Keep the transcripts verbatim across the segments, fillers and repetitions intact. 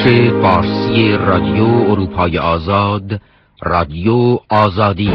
فارسی رادیو اروپای آزاد، رادیو آزادی.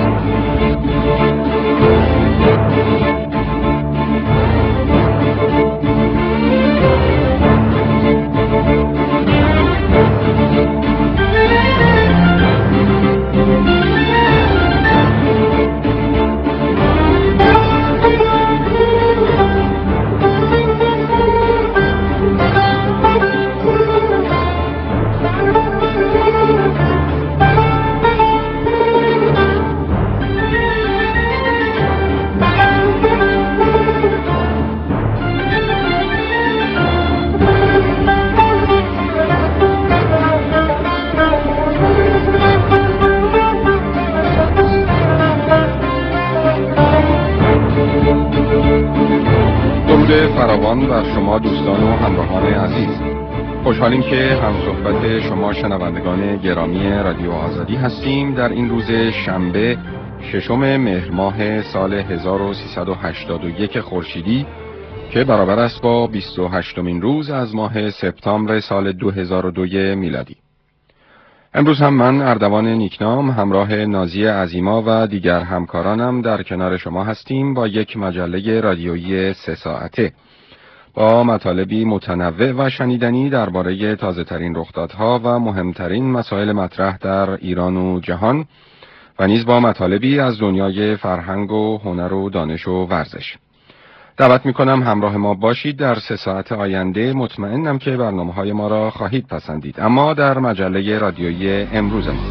فراوان بر شما دوستان و همراهان عزیز، خوشحالیم که همصحبت شما شنوندگان گرامی رادیو آزادی هستیم. در این روز شنبه ششم مهر ماه سال هزار و سیصد و هشتاد و یک خورشیدی که برابر است با بیست و هشتمین روز از ماه سپتامبر سال دو هزار و دو میلادی. امروز هم من اردوان نیکنام همراه نازی عظیما و دیگر همکارانم در کنار شما هستیم با یک مجله رادیویی سه ساعته با مطالبی متنوع و شنیدنی درباره تازه‌ترین رخدادها و مهمترین مسائل مطرح در ایران و جهان و نیز با مطالبی از دنیای فرهنگ و هنر و دانش و ورزش. دعوت میکنم همراه ما باشید در سه ساعت آینده. مطمئنم که برنامه‌های ما را خواهید پسندید. اما در مجله رادیویی امروز ما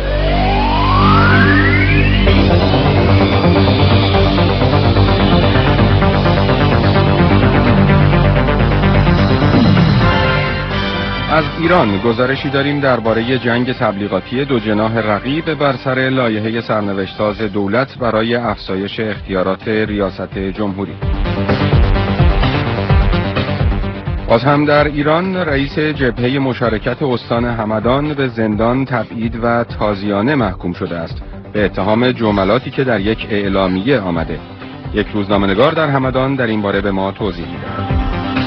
از ایران گزارشی داریم درباره جنگ تبلیغاتی دو جناح رقیب بر سر لایحه سرنوشت‌ساز دولت برای افزایش اختیارات ریاست جمهوری. باز هم در ایران رئیس جبهه مشارکت استان همدان به زندان تبعید و تازیانه محکوم شده است به اتهام جملاتی که در یک اعلامیه آمده. یک روزنامه‌نگار در همدان در این باره به ما توضیح می‌دهد.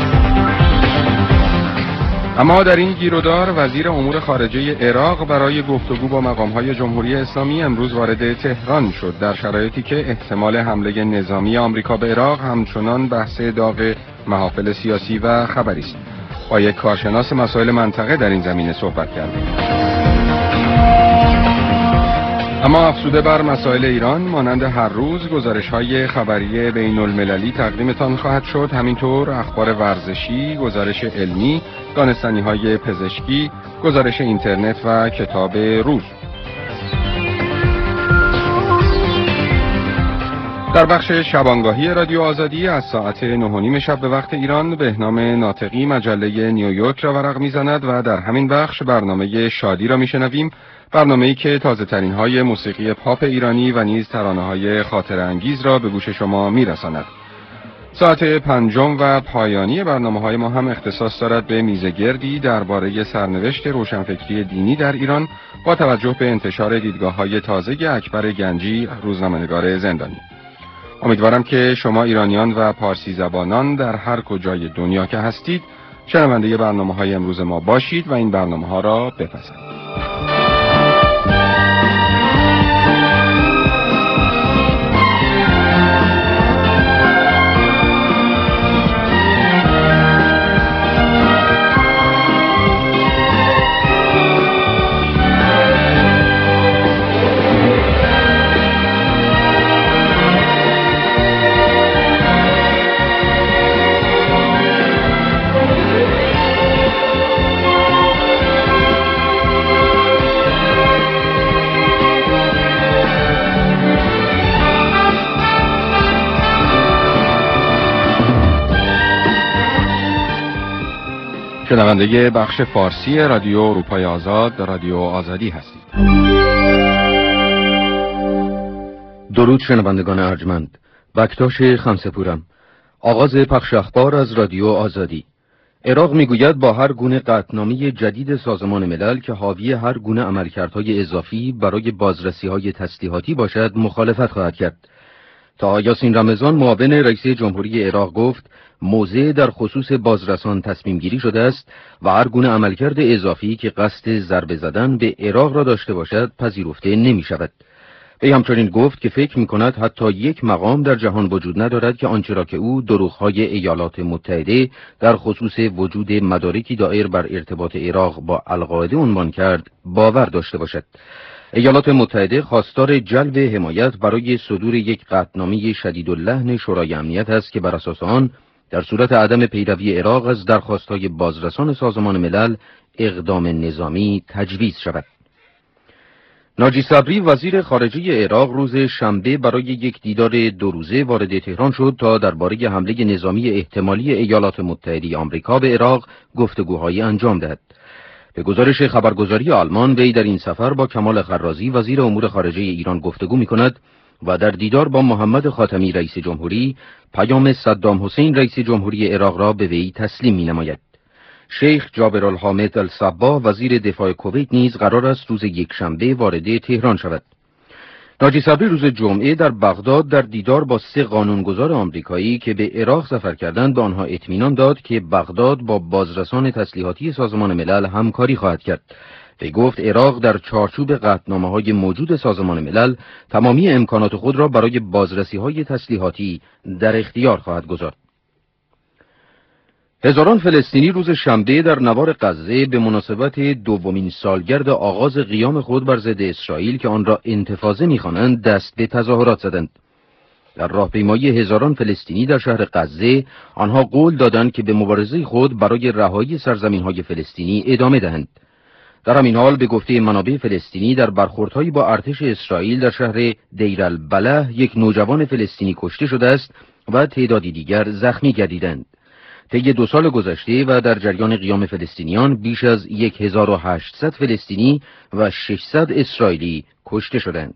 اما در این گیرودار وزیر امور خارجه عراق برای گفتگو با مقام‌های جمهوری اسلامی امروز وارد تهران شد در شرایطی که احتمال حمله نظامی آمریکا به عراق همچنان بحث داغ محافل سیاسی و خبری است. با یک کارشناس مسائل منطقه در این زمینه صحبت کردیم. اما افزوده بر مسائل ایران مانند هر روز گزارش‌های خبری بین‌المللی تقدیمتان خواهد شد، همینطور اخبار ورزشی، گزارش علمی، دانستنی‌های پزشکی، گزارش اینترنت و کتاب روز. در بخش شبانگاهی رادیو آزادی از ساعت نه و نیم شب به وقت ایران بهنام ناطقی مجله نیویورک را ورق می‌زند و در همین بخش برنامه شادی را می‌شنویم، برنامه‌ای که تازه‌ترین های موسیقی پاپ ایرانی و نیز ترانه‌های خاطره انگیز را به گوش شما می‌رساند. ساعت پنجم و پایانی برنامه‌های ما هم اختصاص دارد به میزگردی درباره سرنوشت روشنفکری دینی در ایران با توجه به انتشار دیدگاه‌های تازه اکبر گنجی، روزنامه‌نگار زندانی. امیدوارم که شما ایرانیان و پارسی زبانان در هر کجای دنیا که هستید شنونده برنامه‌های امروز ما باشید و این برنامه‌ها را بپسندید. شنونده بخش فارسی رادیو اروپای آزاد، رادیو آزادی هستید. درود شنوندگان ارجمند. بکتاش خمسه‌پورم. آغاز پخش اخبار از رادیو آزادی. عراق میگوید با هر گونه قطعنامه جدید سازمان ملل که حاوی هر گونه عملکردهای اضافی برای بازرسی‌های تسلیحاتی باشد مخالفت خواهد کرد. تا یاسین رمضان معاون رئیس جمهوری عراق گفت موضع در خصوص بازرسان تصمیم گیری شده است و هر گونه عملکرد اضافی که قصد ضربه زدن به عراق را داشته باشد پذیرفته نمی شود. وی همچنین گفت که فکر می کند حتی یک مقام در جهان وجود ندارد که آنچه را که او دروغ‌های ایالات متحده در خصوص وجود مدارکی دایر بر ارتباط عراق با القاعده عنوان کرد باور داشته باشد. ایالات متحده خواستار جلب حمایت برای صدور یک قطعنامه شدیداللحن شورای امنیت است که بر اساس آن در صورت عدم پیروی عراق از درخواست‌های بازرسان سازمان ملل اقدام نظامی تجویز شود. ناجی صبری وزیر خارجه عراق روز شنبه برای یک دیدار دو روزه وارد تهران شد تا درباره حمله نظامی احتمالی ایالات متحده آمریکا به عراق گفتگوهایی انجام دهد. به گزارش خبرگزاری آلمان وی در این سفر با کمال خرازی وزیر امور خارجه ایران گفتگو می‌کند و در دیدار با محمد خاتمی رئیس جمهوری پیام صدام حسین رئیس جمهوری عراق را به وی تسلیم می‌نماید. شیخ جابرالحامد الصباح وزیر دفاع کویت نیز قرار است روز یکشنبه وارد تهران شود. ناجی صبری روز جمعه در بغداد در دیدار با سه قانونگذار آمریکایی که به عراق سفر کردند به آنها اطمینان داد که بغداد با بازرسان تسلیحاتی سازمان ملل همکاری خواهد کرد. وی گفت عراق در چارچوب قطعنامه‌های موجود سازمان ملل تمامی امکانات خود را برای بازرسی‌های تسلیحاتی در اختیار خواهد گذارد. هزاران فلسطینی روز شنبه در نوار غزه به مناسبت دومین سالگرد آغاز قیام خود بر ضد اسرائیل که آن را انتفاضه می‌خوانند دست به تظاهرات زدند. در راهپیمایی هزاران فلسطینی در شهر غزه آنها قول دادند که به مبارزه خود برای رهایی سرزمین‌های فلسطینی ادامه دهند. در همین حال به گفته منابع فلسطینی در برخوردهایی با ارتش اسرائیل در شهر دیر البلح یک نوجوان فلسطینی کشته شده است و تعدادی دیگر زخمی گردیدند. طی دو سال گذشته و در جریان قیام فلسطینیان بیش از هزار و هشتصد فلسطینی و ششصد اسرائیلی کشته شدند.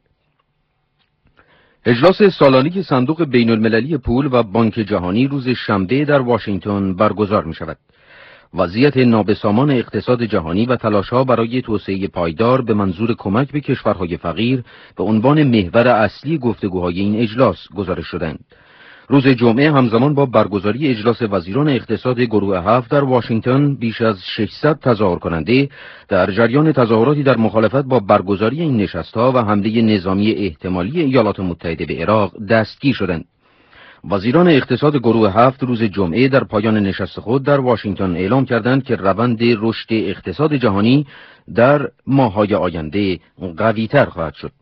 اجلاس سالانه صندوق بین المللی پول و بانک جهانی روز شنبه در واشنگتن برگزار می شود. وضعیت نابسامان اقتصاد جهانی و تلاش‌ها برای توسعه پایدار به منظور کمک به کشورهای فقیر به عنوان محور اصلی گفتگوهای این اجلاس گزارش شدند. روز جمعه همزمان با برگزاری اجلاس وزیران اقتصاد گروه هفت در واشنگتن بیش از ششصد تظاهر کننده در جریان تظاهراتی در مخالفت با برگزاری این نشست‌ها و حمله نظامی احتمالی ایالات متحده به عراق دستگیر شدند. وزیران اقتصاد گروه هفت روز جمعه در پایان نشست خود در واشنگتن اعلام کردند که روند رشد اقتصاد جهانی در ماه‌های آینده قوی‌تر خواهد شد.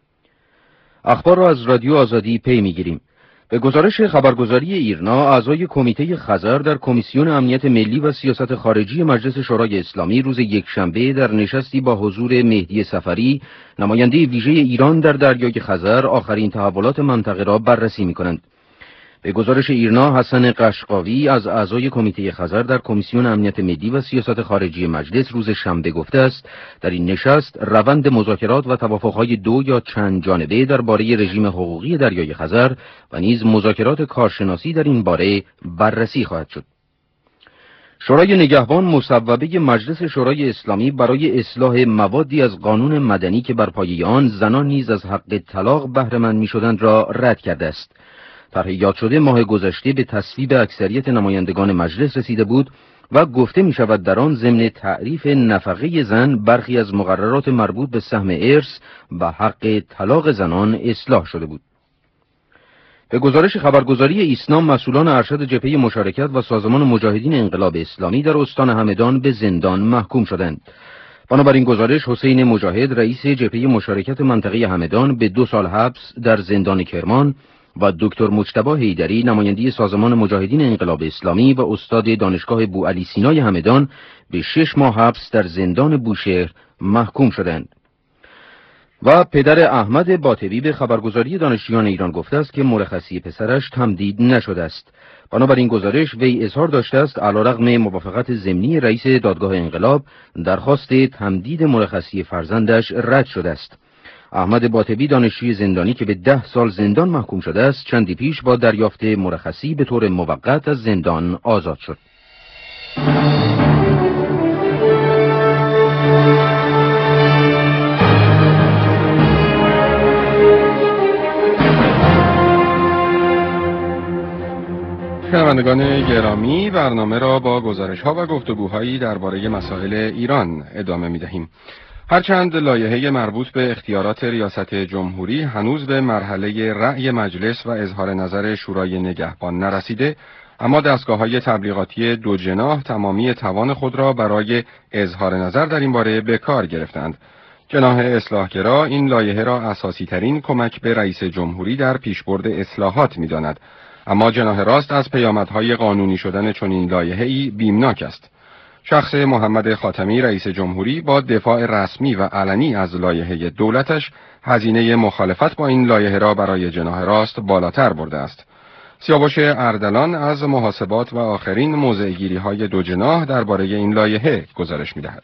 اخبار را از رادیو آزادی پی می‌گیریم. به گزارش خبرگزاری ایرنا، اعضای کمیته خزر در کمیسیون امنیت ملی و سیاست خارجی مجلس شورای اسلامی روز یکشنبه در نشستی با حضور مهدی صفری، نماینده ویژه ایران در دریای خزر، آخرین تحولات منطقه را بررسی می‌کنند. به گزارش ایرنا، حسن قشقاوی از اعضای کمیته خزر در کمیسیون امنیت ملی و سیاست خارجی مجلس روز شنبه گفته است در این نشست روند مذاکرات و توافق‌های دو یا چند جانبه درباره رژیم حقوقی دریای خزر و نیز مذاکرات کارشناسی در این باره بررسی خواهد شد. شورای نگهبان مصوبه مجلس شورای اسلامی برای اصلاح موادی از قانون مدنی که بر پایه آن زنان نیز از حق طلاق بهره مند می‌شدند را رد کرده است. طرح یاد شده ماه گذشته به تصویب اکثریت نمایندگان مجلس رسیده بود و گفته می شود در آن ضمن تعریف نفقه زن برخی از مقررات مربوط به سهم ارث و حق طلاق زنان اصلاح شده بود. به گزارش خبرگزاری ایسنا، مسئولان ارشد جبهه مشارکت و سازمان مجاهدین انقلاب اسلامی در استان همدان به زندان محکوم شدند. بنابراین گزارش، حسین مجاهد رئیس جبهه مشارکت منطقه همدان به دو سال حبس در زندان کرمان و دکتر مجتبی حیدری نماینده سازمان مجاهدین انقلاب اسلامی و استاد دانشگاه بوعلی سینای همدان به شش ماه حبس در زندان بوشهر محکوم شدند. و پدر احمد باطبی به خبرگزاری دانشجویان ایران گفته است که مرخصی پسرش تمدید نشده است. بنابراین گزارش، وی اظهار داشته است علیرغم موافقت ضمنی رئیس دادگاه انقلاب درخواست تمدید مرخصی فرزندش رد شده است. احمد باطبی دانشجوی زندانی که به ده سال زندان محکوم شده است چندی پیش با دریافت مرخصی به طور موقت از زندان آزاد شد. شنوندگان گرامی، برنامه را با گزارش‌ها و گفتگوهایی درباره مسائل ایران ادامه می‌دهیم. هرچند لایحه مربوط به اختیارات ریاست جمهوری هنوز به مرحله رأی مجلس و اظهار نظر شورای نگهبان نرسیده، اما دستگاه‌های تبلیغاتی دو جناح تمامی توان خود را برای اظهار نظر در این باره به کار گرفتند. جناح اصلاحگرا این لایحه را اساسی ترین کمک به رئیس جمهوری در پیشبرد اصلاحات می‌داند، اما جناح راست از پیامدهای قانونی شدن چنین لایحه‌ای بیمناک است. شخص محمد خاتمی رئیس جمهوری با دفاع رسمی و علنی از لایحه دولتش هزینه مخالفت با این لایحه را برای جناح راست بالاتر برده است. سیاوش اردلان از محاسبات و آخرین موضع‌گیری‌های دو جناح درباره این لایحه گزارش می‌دهد.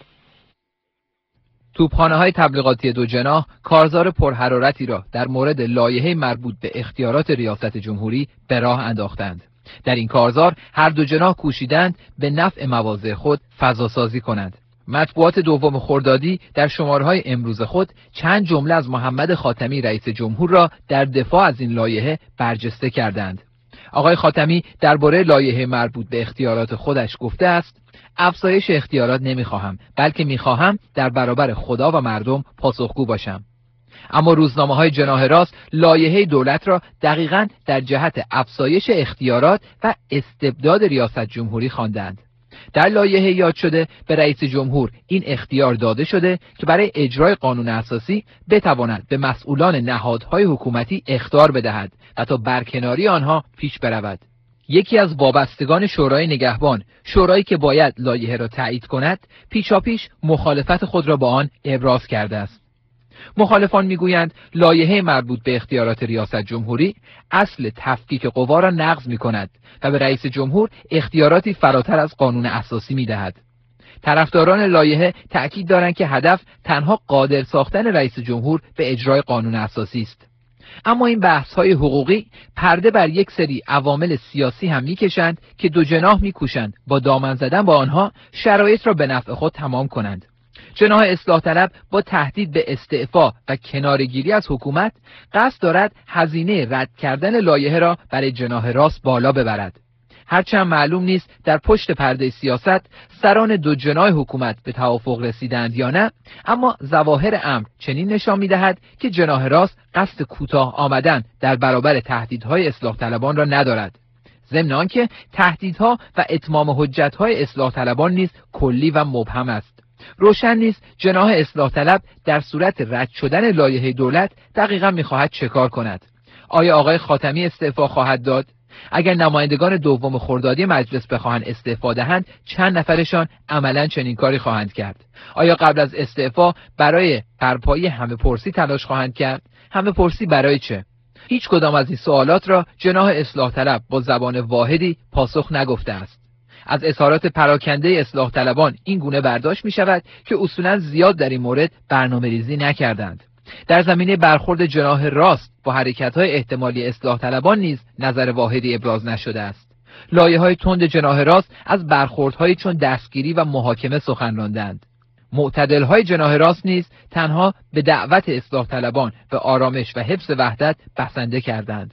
توپخانه‌های تبلیغاتی دو جناح کارزار پرحرارتی را در مورد لایحه مربوط به اختیارات ریاست جمهوری به راه انداختند. در این کارزار هر دو جناح کوشیدند به نفع مواضع خود فضاسازی کنند. مطبوعات دوم خردادی در شماره‌های امروز خود چند جمله از محمد خاتمی رئیس جمهور را در دفاع از این لایحه برجسته کردند. آقای خاتمی درباره لایحه مربوط به اختیارات خودش گفته است: افزایش اختیارات نمیخواهم، بلکه میخواهم در برابر خدا و مردم پاسخگو باشم. اما روزنامه‌های جناح راست لایحه دولت را دقیقاً در جهت افزایش اختیارات و استبداد ریاست جمهوری خواندند. در لایحه یاد شده به رئیس جمهور این اختیار داده شده که برای اجرای قانون اساسی بتواند به مسئولان نهادهای حکومتی اخطار بدهد و تا برکناری آنها پیش برود. یکی از وابستگان شورای نگهبان، شورایی که باید لایحه را تایید کند، پیشاپیش مخالفت خود را با آن ابراز کرده است. مخالفان میگویند لایحه مربوط به اختیارات ریاست جمهوری اصل تفکیک قوا را نقض می‌کند و به رئیس جمهور اختیاراتی فراتر از قانون اساسی می‌دهد. طرفداران لایحه تأکید دارند که هدف تنها قادر ساختن رئیس جمهور به اجرای قانون اساسی است. اما این بحث‌های حقوقی پرده بر یک سری عوامل سیاسی هم می‌کشند که دو جناح می‌کوشند با دامن زدن با آنها شرایط را به نفع خود تمام کنند. جناح اصلاح طلب با تهدید به استعفا و کناره‌گیری از حکومت قصد دارد هزینه رد کردن لایحه را برای جناح راست بالا ببرد. هرچند معلوم نیست در پشت پرده سیاست سران دو جناح حکومت به توافق رسیدند یا نه، اما ظواهر امر چنین نشان می‌دهد که جناح راست قصد کوتاه آمدن در برابر تهدیدهای اصلاح طلبان را ندارد. ضمن آنکه تهدیدها و اتمام حجت‌های اصلاح طلبان نیز کلی و مبهم است. روشن نیست جناح اصلاح طلب در صورت رد شدن لایحه دولت دقیقاً می‌خواهد چه کار کند. آیا آقای خاتمی استعفا خواهد داد؟ اگر نمایندگان دوم خردادی مجلس بخواهند استعفا دهند، چند نفرشان عملاً چنین کاری خواهند کرد؟ آیا قبل از استعفا برای برپایی همه پرسی تلاش خواهند کرد؟ همه پرسی برای چه؟ هیچ کدام از این سوالات را جناح اصلاح طلب با زبان واحدی پاسخ نگفته است. از اظهارات پراکنده اصلاح طلبان این گونه برداشت می شود که اصولاً زیاد در این مورد برنامه ریزی نکردند. در زمینه برخورد جناح راست با حرکت‌های احتمالی اصلاح طلبان نیز نظر واحدی ابراز نشده است. لایحه‌های تند جناح راست از برخوردهای چون دستگیری و محاکمه سخن راندند. معتدل‌های جناح راست نیز تنها به دعوت اصلاح طلبان به آرامش و حفظ وحدت بسنده کردند.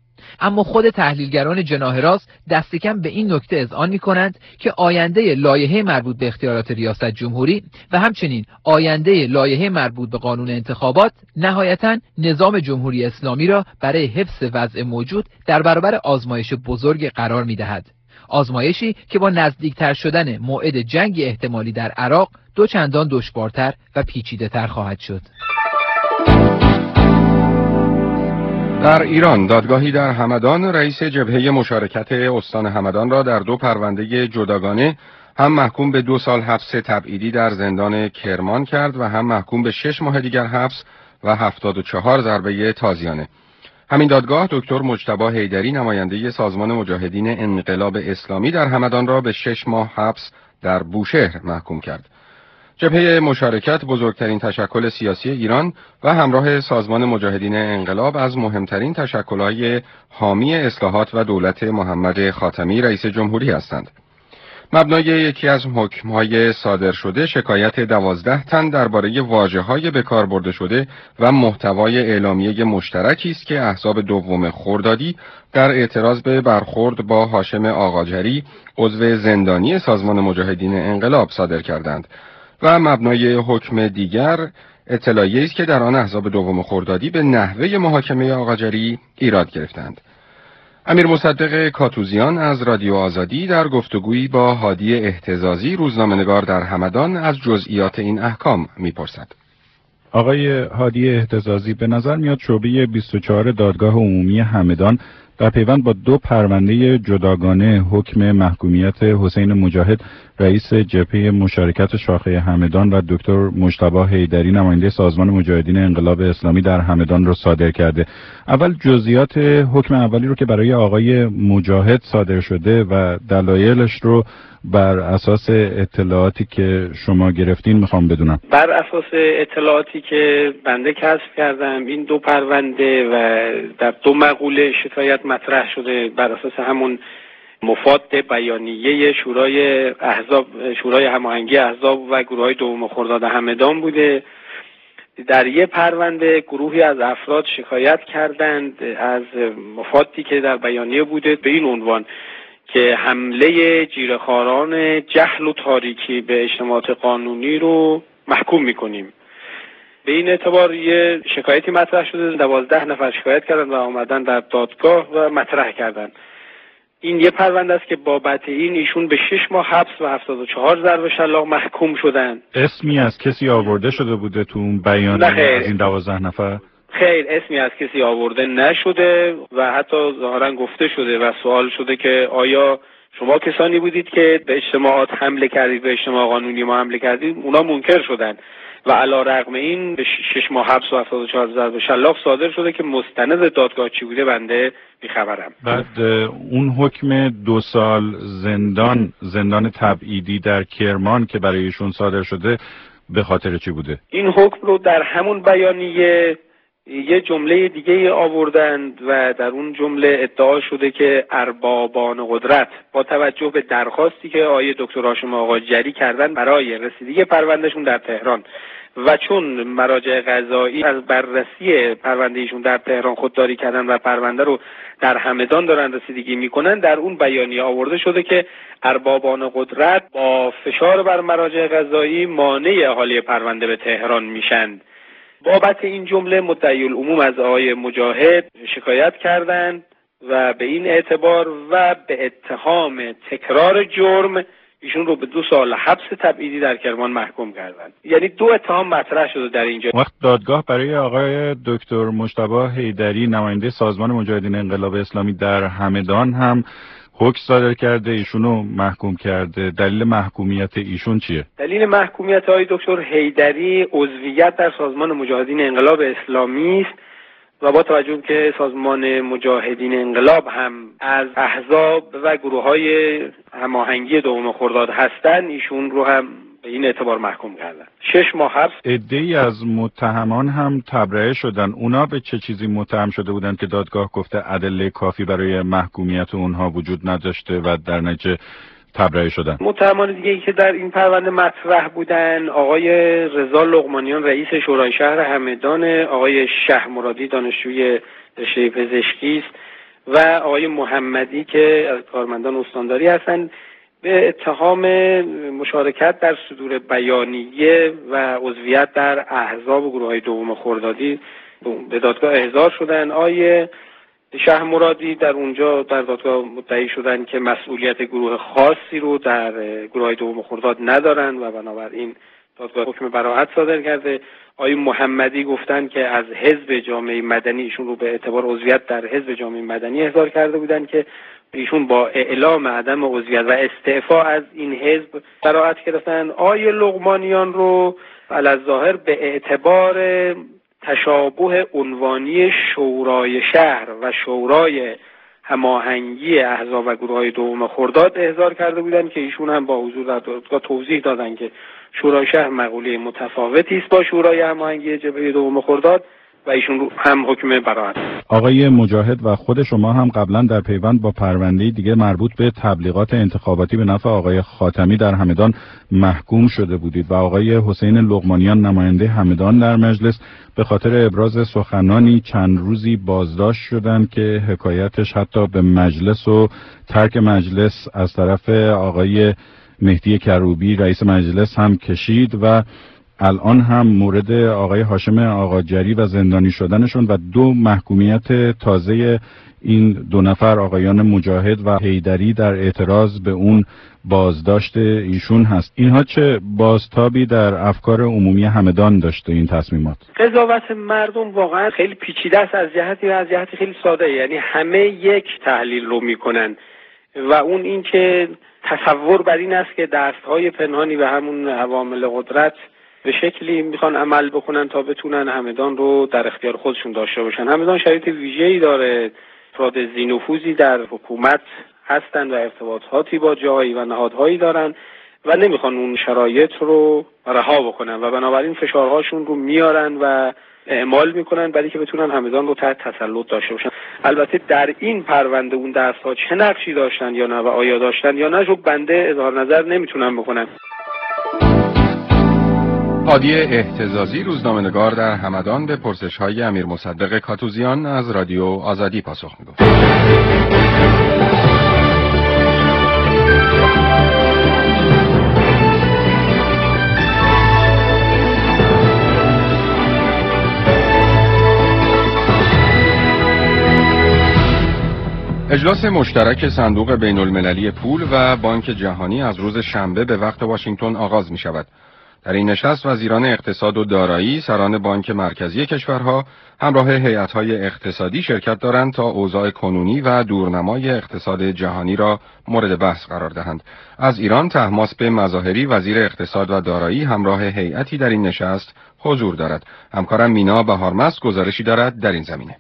اما خود تحلیلگران جناح راست دست کم به این نکته اذعان می‌کنند که آینده لایحه مربوط به اختیارات ریاست جمهوری و همچنین آینده لایحه مربوط به قانون انتخابات نهایتاً نظام جمهوری اسلامی را برای حفظ وضع موجود در برابر آزمایش بزرگ قرار می‌دهد. آزمایشی که با نزدیکتر شدن موعد جنگ احتمالی در عراق دو چندان دشوارتر و پیچیده‌تر خواهد شد. در ایران دادگاهی در همدان رئیس جبهه مشارکت استان همدان را در دو پرونده جداگانه هم محکوم به دو سال حبس تبعیدی در زندان کرمان کرد و هم محکوم به شش ماه دیگر حبس و هفتاد و چهار ضربه تازیانه. همین دادگاه دکتر مجتبی حیدری نماینده سازمان مجاهدین انقلاب اسلامی در همدان را به شش ماه حبس در بوشهر محکوم کرد. جبهه مشارکت بزرگترین تشکل سیاسی ایران و همراه سازمان مجاهدین انقلاب از مهمترین تشکل‌های حامی اصلاحات و دولت محمد خاتمی رئیس جمهوری هستند. مبنای یکی از حکم‌های صادر شده شکایت دوازده تن درباره واژه‌های به کار برده شده و محتوای اعلامیه مشترکی است که احزاب دوم خردادی در اعتراض به برخورد با هاشم آقاجری عضو زندانی سازمان مجاهدین انقلاب صادر کردند و مبنای حکم دیگر اطلاعیه‌ای است که در آن احزاب دوم خردادی به نحوه محاکمه آقاجری ایراد گرفتند. امیر مصدق کاتوزیان از رادیو آزادی در گفتگویی با هادی اهتزازی روزنامه‌نگار در همدان از جزئیات این احکام می‌پرسد. آقای هادی اهتزازی، به نظر میاد شعبه بیست و چهار دادگاه عمومی همدان در پیوند با دو پرونده جداگانه حکم محکومیت حسین مجاهد رئیس جبهه مشارکت شاخه همدان و دکتر مجتبی حیدری نماینده سازمان مجاهدین انقلاب اسلامی در همدان را صادر کرده. اول جزئیات حکم اولی رو که برای آقای مجاهد صادر شده و دلایلش رو بر اساس اطلاعاتی که شما گرفتین میخوام بدونم. بر اساس اطلاعاتی که بنده کسب کردم، این دو پرونده و در دو مقوله شکایت مطرح شده بر اساس همون مفاد بیانیه شورای احزاب شورای هماهنگی احزاب و گروه‌های دوم خرداد همدان بوده. در یک پرونده گروهی از افراد شکایت کردند از مفادی که در بیانیه بوده به این عنوان که حمله جیره‌خواران جهل و تاریکی به اجتماعات قانونی رو محکوم می‌کنیم. به این اعتبار یه شکایتی مطرح شده، دوازده نفر شکایت کردن و آمدن در دادگاه و مطرح کردن. این یه پرونده است که بابت این ایشون به شش ماه حبس و هفتاد و چهار ضرب شلاق محکوم شدن. اسمی از کسی آورده شده بوده تو اون بیانیه از این دوازده نفر؟ خیر، اسمی از کسی آورده نشده و حتی ظاهرا گفته شده و سوال شده که آیا شما کسانی بودید که به اجتماعات حمله کردید، به اجتماع قانونی ما حمله کردید؟ اونا منکر شدن و علی رغم این به شش ماه حبس و هفتاد و چهار ضرب شلاق صادر شده که مستند دادگاه چی بوده بنده بیخبرم. بعد اون حکم دو سال زندان زندان تبعیدی در کرمان که برای ایشون صادر شده به خاطر چی بوده؟ این حکم رو در همون بیانیه یه جمله دیگه آوردند و در اون جمله ادعا شده که اربابان قدرت با توجه به درخواستی که آقای دکتر هاشم آقاجری کردن برای رسیدگی پروندهشون در تهران و چون مراجع قضایی از بررسی پرونده ایشون در تهران خودداری کردن و پرونده رو در همدان دارن رسیدگی میکنن، در اون بیانیه آورده شده که اربابان قدرت با فشار بر مراجع قضایی مانع احاله پرونده به تهران میشن. بابت این جمله مدعی العموم از آقای مجاهد شکایت کردند و به این اعتبار و به اتهام تکرار جرم ایشون رو به دو سال حبس تبعیدی در کرمان محکوم کردند. یعنی دو اتهام مطرح شده در اینجا. وقت دادگاه برای آقای دکتر مجتبی حیدری نماینده سازمان مجاهدین انقلاب اسلامی در همدان هم حکم صادر کرده، ایشونو محکوم کرده. دلیل محکومیت ایشون چیه؟ دلیل محکومیت آقای دکتر حیدری عضویت در سازمان مجاهدین انقلاب اسلامی است و با توجه که سازمان مجاهدین انقلاب هم از احزاب و گروه‌های هماهنگی دوم خرداد هستند، ایشون رو هم به این اعتبار محکوم کردن. شش ماه حبس. عده‌ای از متهمان هم تبرئه شدن. اونا به چه چیزی متهم شده بودند که دادگاه گفته ادله کافی برای محکومیت اونها وجود نداشته و در نتیجه تبرئه شدن؟ متهمان دیگه ای که در این پرونده مطرح بودن آقای رضا لقمانیان رئیس شورای شهر همدان، آقای شهمرادی دانشجوی رشته پزشکی است و آقای محمدی که از کارمندان استانداری هستند به اتهام مشارکت در صدور بیانیه و عضویت در احزاب و گروه‌های دوم خردادی به دادگاه احضار شدن. آقای شه مرادی در اونجا در دادگاه مدعی شدن که مسئولیت گروه خاصی رو در گروه‌های دوم خرداد ندارن و بنابراین دادگاه حکم براءت صادر کرده. آقای محمدی گفتن که از حزب جامعه مدنی ایشون رو به اعتبار عضویت در حزب جامعه مدنی احضار کرده بودن که ایشون با اعلام عدم عضویت و استعفا از این حزب براءت گرفتن. آقای لقمانیان رو علی‌الظاهر به اعتبار تشابه عنوانی شورای شهر و شورای هماهنگی احزاب و گروه‌های دوم خرداد احضار کرده بودند که ایشون هم با حضور در دادگاه توضیح دادن که شورای شهر مقوله متفاوتی است با شورای هماهنگی جبهه دوم خرداد و ایشون هم حکم براءت. آقای مجاهد و خود شما هم قبلا در پیوند با پرونده دیگه مربوط به تبلیغات انتخاباتی به نفع آقای خاتمی در همدان محکوم شده بودید و آقای حسین لقمانیان نماینده همدان در مجلس به خاطر ابراز سخنانی چند روزی بازداشت شدند که حکایتش حتی به مجلس و ترک مجلس از طرف آقای مهدی کروبی رئیس مجلس هم کشید و الان هم مورد آقای هاشم آقاجری و زندانی شدنشون و دو محکومیت تازه این دو نفر آقایان مجاهد و حیدری در اعتراض به اون بازداشت ایشون هست. اینها چه بازتابی در افکار عمومی همدان داشته این تصمیمات؟ قضاوت مردم واقعا خیلی پیچیده است از جهتی و از جهتی خیلی ساده، یعنی همه یک تحلیل رو میکنن و اون این که تصور بر این است که دستهای پنهانی و همون عوامل قدرت به شکلی میخوان عمل بکنن تا بتونن همدان رو در اختیار خودشون داشته باشن. همدان شرایط ویژه‌ای داره، افراد ذی‌نفوذی در حکومت هستن و ارتباطاتی با جاهایی و نهادهایی دارن و نمیخوان اون شرایط رو رها بکنن و بنابراین فشارهاشون رو میارن و اعمال میکنن برای که بتونن همدان رو تحت تسلط داشته باشن. البته در این پرونده اون دست‌ها چه نقشی داشتن یا نه و آیا داشتن یا نه رو بنده اظهار نظر نمیتونم بکنم. هادی اهتزازی، روزنامه‌نگار در همدان، به پرسش‌های امیر مصدق کاتوزیان از رادیو آزادی پاسخ می‌داد. اجلاس مشترک صندوق بین المللی پول و بانک جهانی از روز شنبه به وقت واشنگتن آغاز می شود. در این نشست وزیران اقتصاد و دارایی، سران بانک مرکزی کشورها همراه هیئت‌های اقتصادی شرکت دارند تا اوضاع کنونی و دورنمای اقتصاد جهانی را مورد بحث قرار دهند. از ایران طهماسب مظاهری وزیر اقتصاد و دارایی همراه هیئتی در این نشست حضور دارد. همکارم مینا بهارمست گزارشی دارد در این زمینه.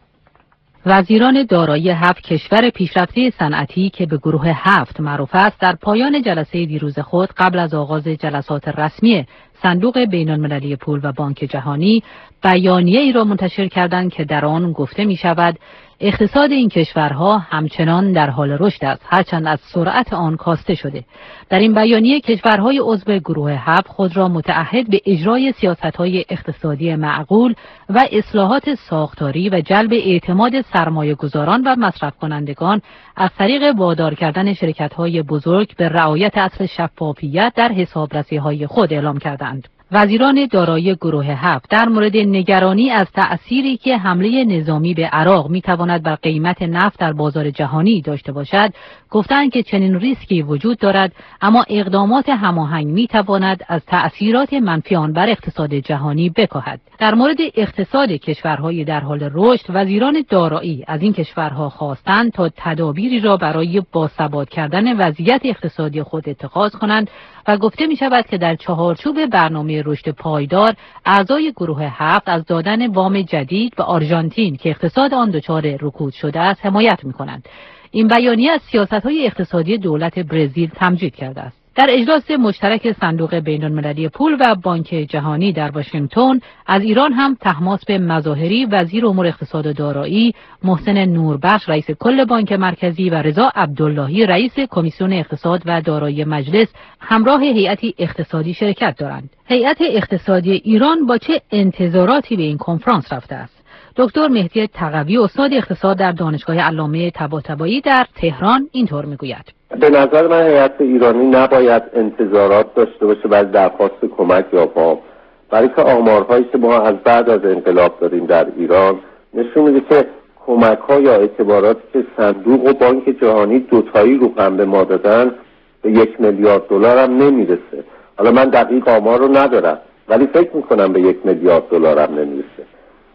وزیران دارایی هفت کشور پیشرفته صنعتی که به گروه هفت معروف است در پایان جلسه دیروز خود قبل از آغاز جلسات رسمی صندوق بین المللی پول و بانک جهانی بیانیه ای را منتشر کردند که در آن گفته می شود اقتصاد این کشورها همچنان در حال رشد است، هرچند از سرعت آن کاسته شده. در این بیانیه کشورهای عضو گروه هفت خود را متعهد به اجرای سیاست‌های اقتصادی معقول و اصلاحات ساختاری و جلب اعتماد سرمایه‌گذاران و مصرف کنندگان از طریق وادار کردن شرکت‌های بزرگ به رعایت اصل شفافیت در حسابرسی‌های خود اعلام کردند. وزیران دارایی گروه هفت در مورد نگرانی از تأثیری که حمله نظامی به عراق میتواند بر قیمت نفت در بازار جهانی داشته باشد گفتند که چنین ریسکی وجود دارد، اما اقدامات هماهنگ میتواند از تأثیرات منفی آن بر اقتصاد جهانی بکاهد. در مورد اقتصاد کشورهای در حال رشد وزیران دارایی از این کشورها خواستند تا تدابیری را برای باثبات کردن وضعیت اقتصادی خود اتخاذ کنند و گفته می شود که در چهارچوب برنامه رشد پایدار اعضای گروه هفت از دادن وام جدید به آرژانتین که اقتصاد آن دچار رکود شده است حمایت می کنند. این بیانیه از سیاست‌های اقتصادی دولت برزیل تمجید کرده است. در اجلاس مشترک صندوق بین المللی پول و بانک جهانی در واشنگتن از ایران هم طهماسب مظاهری وزیر امور اقتصاد و دارایی، محسن نوربخش رئیس کل بانک مرکزی و رضا عبداللهی رئیس کمیسیون اقتصاد و دارایی مجلس همراه هیئتی اقتصادی شرکت دارند. هیئت اقتصادی ایران با چه انتظاراتی به این کنفرانس رفته است؟ دکتر مهدی تقوی استاد اقتصاد در دانشگاه علامه طباطبایی در تهران اینطور میگوید: به نظر من هیئت ایرانی نباید انتظارات داشته باشه برای درخواست کمک یا وام، برای که آمارهایی که ما از بعد از انقلاب داریم در ایران نشون میده که کمک ها یا اعتباراتی که صندوق و بانک جهانی دوتایی رو هم به ما دادن به یک میلیارد دلار هم نمیرسه. حالا من دقیق آمار رو ندارم ولی فکر میکنم به یک میلیارد دلار هم نمیرسه.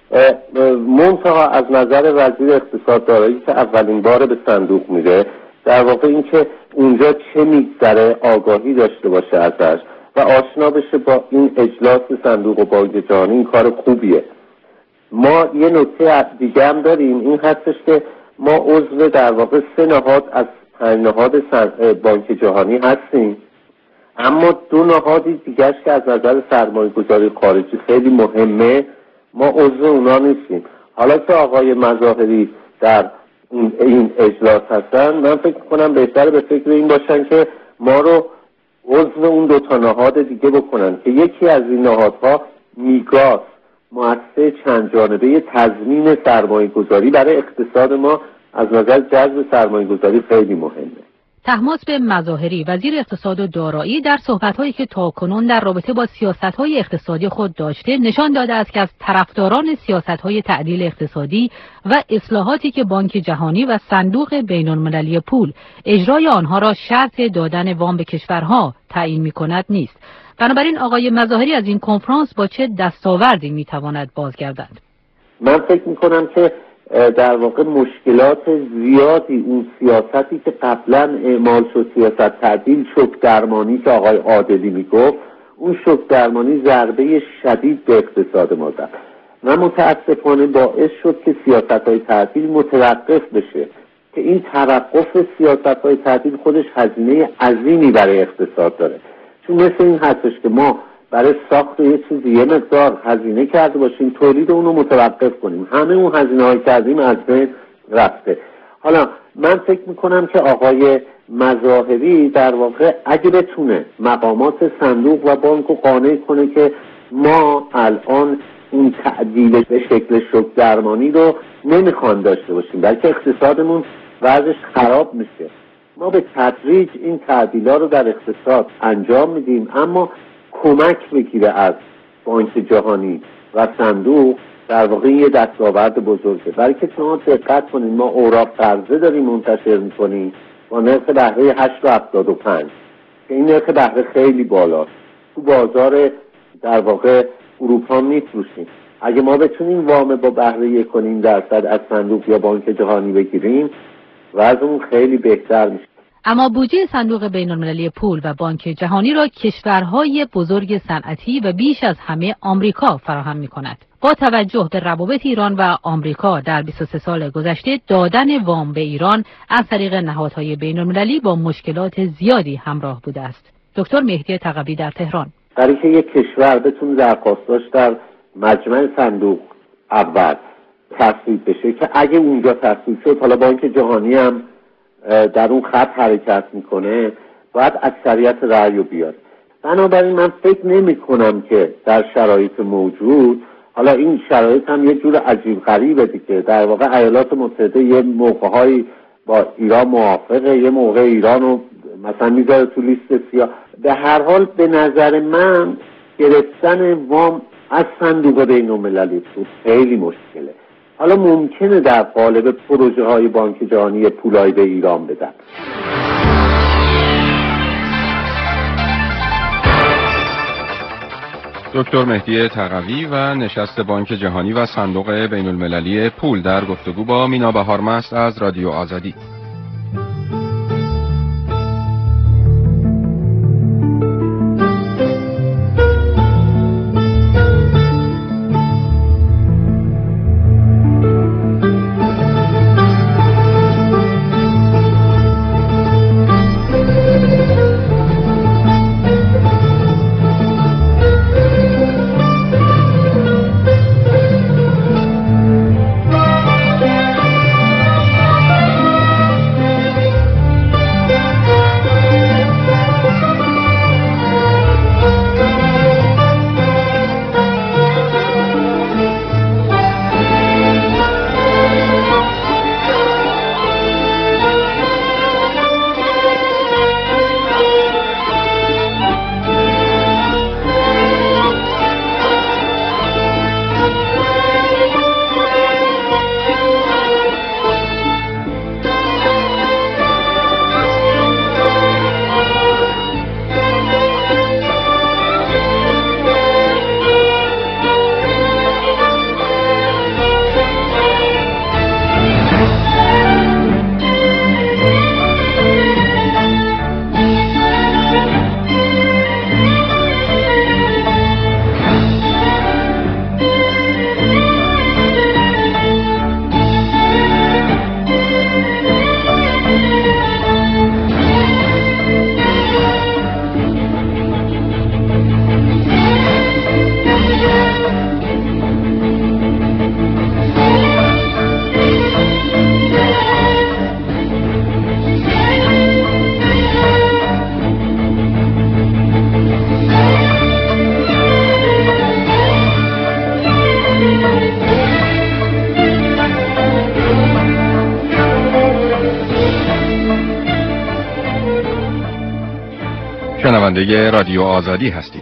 منتها از نظر وزیر اقتصاد دارایی که اولین بار به صندوق میره، در واقع این که اونجا چه میگذره آگاهی داشته باشه ازش و آشنا بشه با این اجلاس صندوق و بانک جهانی، این کار خوبیه. ما یه نکته دیگه هم داریم، این هستش که ما عضو در واقع سه نهاد از پنج نهاد بانک جهانی هستیم، اما دو نهادی دیگهش که از نظر سرمایه‌گذاری خارجی خیلی مهمه ما عضو اونا نیستیم. حالا که آقای مظاهری در این, این اجلاس هستن، من فکر کنم بهتره به فکر این باشن که ما رو عضو اون دو تا نهاد دیگه بکنن که یکی از این نهادها میگاس، مؤسسه چند جانبه تضمین سرمایه گذاری برای اقتصاد ما از نظر جذب سرمایه گذاری خیلی مهمه. طهماسب مظاهری وزیر اقتصاد و دارایی در صحبت‌هایی که تاکنون در رابطه با سیاست‌های اقتصادی خود داشته نشان داده است که از طرفداران سیاست‌های تعدیل اقتصادی و اصلاحاتی که بانک جهانی و صندوق بین‌المللی پول اجرای آنها را شرط دادن وام به کشورها تعیین می‌کند نیست. بنابراین آقای مظاهری از این کنفرانس با چه دستاوردی می‌تواند بازگردد؟ من فکر می‌کنم که در واقع مشکلات زیادی اون سیاستی که قبلا اعمال شد، سیاست تعدیل، شوک درمانی که آقای عادلی میگفت، اون شوک درمانی ضربه شدید به اقتصاد ما زد و متاسفانه باعث شد که سیاست‌های تعدیل متوقف بشه که این توقف سیاست‌های تعدیل خودش هزینه عظیمی برای اقتصاد داره. چون مثل این هستش که ما برای ساخت یه چیزی یه مقدار هزینه کرده باشیم، تولید اونو متوقف کنیم، همه اون هزینه های کردیم از بین رفته. حالا من فکر میکنم که آقای مظاهری در واقع اگه بتونه مقامات صندوق و بانک رو قانع کنه که ما الان این تعدیل به شکل شوک درمانی رو نمیخوان داشته باشیم، بلکه اقتصادمون وضعش خراب میشه، ما به تدریج این تعدیل‌ها رو در اقتصاد انجام میدیم، اما کمک بگیره از بانک جهانی و صندوق، در واقع یه دستاورد بزرگه. برای که شما دقت کنید ما اوراق قرضه داریم منتشر میکنیم با نرخ بهره هشت و هفتاد و پنج که این نرخ بهره خیلی بالاست، تو بازار در واقع اروپا میفروشیم. اگه ما بتونیم وام با بهره یک و نیم درصد از صندوق یا بانک جهانی بگیریم وضعمون خیلی بهتر میشه. اما بودجه صندوق بین‌المللی پول و بانک جهانی را کشورهای بزرگ صنعتی و بیش از همه آمریکا فراهم می‌کند. با توجه به روابط ایران و آمریکا در بیست و سه سال گذشته، دادن وام به ایران از طریق نهادهای بین‌المللی با مشکلات زیادی همراه بوده است. دکتر مهدی تقوی در تهران: برای که یک کشور بتونه درخواستاش در مجمع صندوق اول تصویب بشه که اگه اونجا تصویب شد، حالا بانک جهانی هم در اون خط حرکت میکنه، باید اکثریت رأی رو بیاره. بنابراین من فکر نمی کنم که در شرایط موجود، حالا این شرایط هم یه جور عجیب غریبه دیگه، در واقع ایالات متحده یه موقع‌هایی با ایران موافقه، یه موقع ایران رو مثلا میذاره تو لیست سیاه. به هر حال به نظر من گرفتن وام از صندوق بین‌المللی پول خیلی مشکله. حالا ممکنه در قالب پروژه های بانک جهانی پولای به ایران بدن. دکتر مهدی تقوی و نشست بانک جهانی و صندوق بین‌المللی پول در گفتگو با مینا بهارمست از رادیو آزادی. شنونده رادیو آزادی هستید.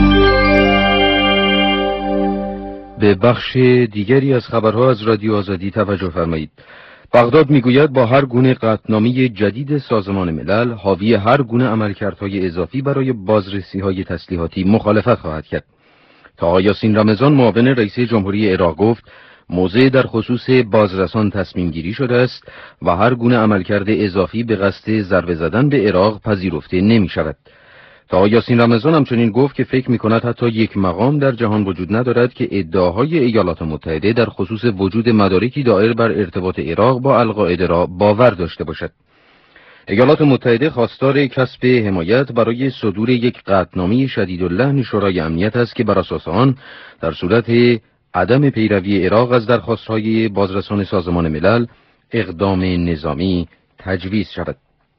به بخش دیگری از خبرها از رادیو آزادی توجه فرمایید. بغداد میگوید با هر گونه قطعنامه جدید سازمان ملل حاوی هر گونه عملکردهای اضافی برای بازرسی‌های تسلیحاتی مخالفت خواهد کرد. تا یاسین رمضان معاون رئیس جمهوری عراق گفت موضع در خصوص بازرسان تصمیم گیری شده است و هر گونه عملکرد اضافی به قصد ضربه زدن به عراق پذیرفته نمی شود. تا یاسین رمضان همچنین گفت که فکر می کند حتی یک مقام در جهان وجود ندارد که ادعاهای ایالات متحده در خصوص وجود مدارکی دائر بر ارتباط عراق با القاعده را باور داشته باشد. ایالات متحده خواستار کسب حمایت برای صدور یک قطعنامه شدیداللحن شورای امنیت است که بر اساس آن در صورت عدم پیروی عراق از درخواست‌های بازرسان سازمان ملل اقدام نظامی تجویز شود.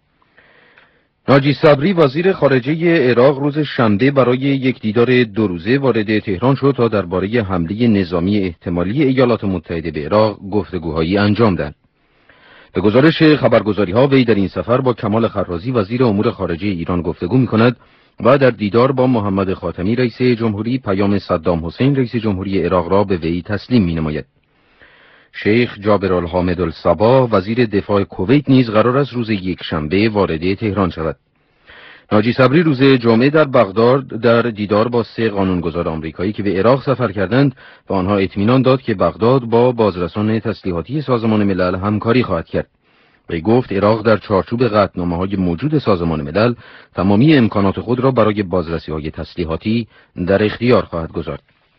ناجی صبری وزیر خارجه عراق روز شنبه برای یک دیدار دو روزه وارد تهران شد تا درباره حمله نظامی احتمالی ایالات متحده به عراق گفتگوهایی انجام دهد. به گزارش خبرگزاری‌ها وی در این سفر با کمال خرازی وزیر امور خارجه ایران گفتگو می‌کند و در دیدار با محمد خاتمی رئیس جمهوری پیام صدام حسین رئیس جمهوری عراق را به وی تسلیم می‌نماید. شیخ جابرالحامد الصباح وزیر دفاع کویت نیز قرار است روز یکشنبه وارد تهران شود. ناجی صبری روز جمعه در بغداد در دیدار با سه قانونگذار آمریکایی که به عراق سفر کردند و آنها اطمینان داد که بغداد با بازرسان تسلیحاتی سازمان ملل همکاری خواهد کرد. وی گفت عراق در چارچوب قطعنامه‌های موجود سازمان ملل تمامی امکانات خود را برای بازرسی‌های تسلیحاتی در اختیار خواهد گذارد.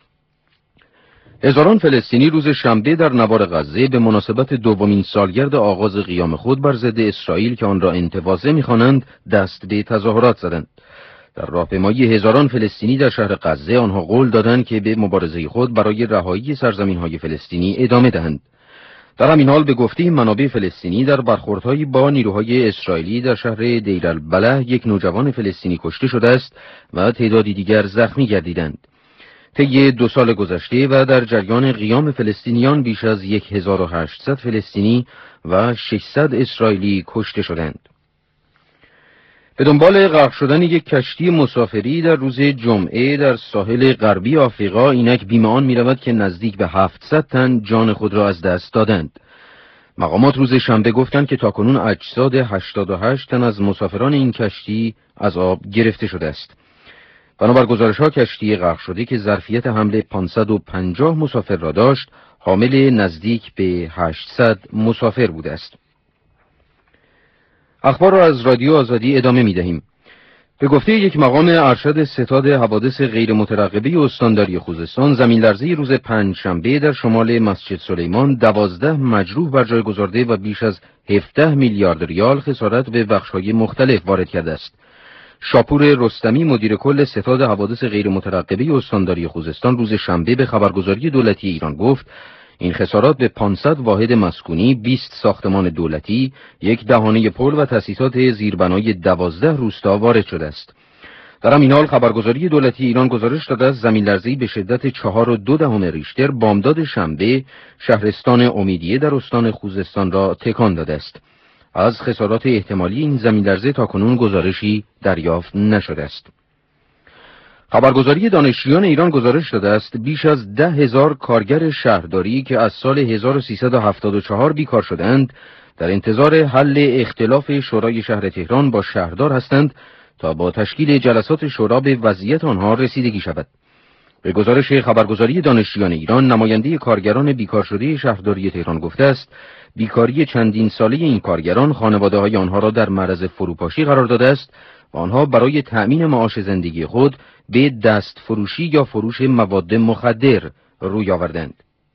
هزاران فلسطینی روز شنبه در نوار غزه به مناسبت دومین سالگرد آغاز قیام خود بر ضد اسرائیل که آن را انتفاضه می‌خوانند دست به تظاهرات زدند. در راهپیمایی هزاران فلسطینی در شهر غزه آنها قول دادند که به مبارزه خود برای رهایی سرزمین‌های فلسطینی ادامه دهند. در همین حال به گفته منابع فلسطینی در برخوردهایی با نیروهای اسرائیلی در شهر دیر البلح یک نوجوان فلسطینی کشته شده است و تعدادی دیگر زخمی گردیدند. طی دو سال گذشته و در جریان قیام فلسطینیان بیش از هزار و هشتصد فلسطینی و ششصد اسرائیلی کشته شدند. به دنبال غرق شدن یک کشتی مسافری در روز جمعه در ساحل غربی آفریقا اینک بیم آن می‌رود که نزدیک به هفتصد تن جان خود را از دست دادند. مقامات روز شنبه گفتند که تاکنون اجساد هشتاد و هشت تن از مسافران این کشتی از آب گرفته شده است. بنابر گزارش‌ها کشتی غرق شده که ظرفیت حمل پانصد و پنجاه مسافر را داشت، حامل نزدیک به هشتصد مسافر بوده است. اخبار را از رادیو آزادی ادامه می‌دهیم. به گفته یک مقام ارشد ستاد حوادث غیر مترقبه استانداری خوزستان، زمین لرزه روز پنجشنبه در شمال مسجد سلیمان دوازده مجروح بر جای گذارده و بیش از هفده میلیارد ریال خسارت به بخش‌های مختلف وارد کرده است. شاپور رستمی مدیر کل ستاد حوادث غیر مترقبه استانداری خوزستان روز شنبه به خبرگزاری دولتی ایران گفت این خسارات به پانصد واحد مسکونی، بیست ساختمان دولتی، یک دهانه پل و تأسیسات زیربنای دوازده روستا وارد شده است. در همین حال خبرگزاری دولتی ایران گزارش داده است زمین لرزه‌ای به شدت چهار و دو دهم ریشتر بامداد شنبه شهرستان امیدیه در استان خوزستان را تکان داده است. از خسارات احتمالی این زمین لرزه تاکنون گزارشی دریافت نشده است. خبرگزاری دانشجویان ایران گزارش داده است بیش از ده هزار کارگر شهرداری که از سال هزار و سیصد و هفتاد و چهار بیکار شدند در انتظار حل اختلاف شورای شهر تهران با شهردار هستند تا با تشکیل جلسات شورا به وضعیت آنها رسیدگی شود. به گزارش خبرگزاری دانشجویان ایران، نماینده کارگران بیکار شده شهرداری تهران گفته است بیکاری چندین ساله این کارگران خانواده‌های آنها را در معرض فروپاشی قرار داده است و آنها برای تأمین معاش زندگی خود به دست فروشی یا فروش مواد مخدر روی آوردند.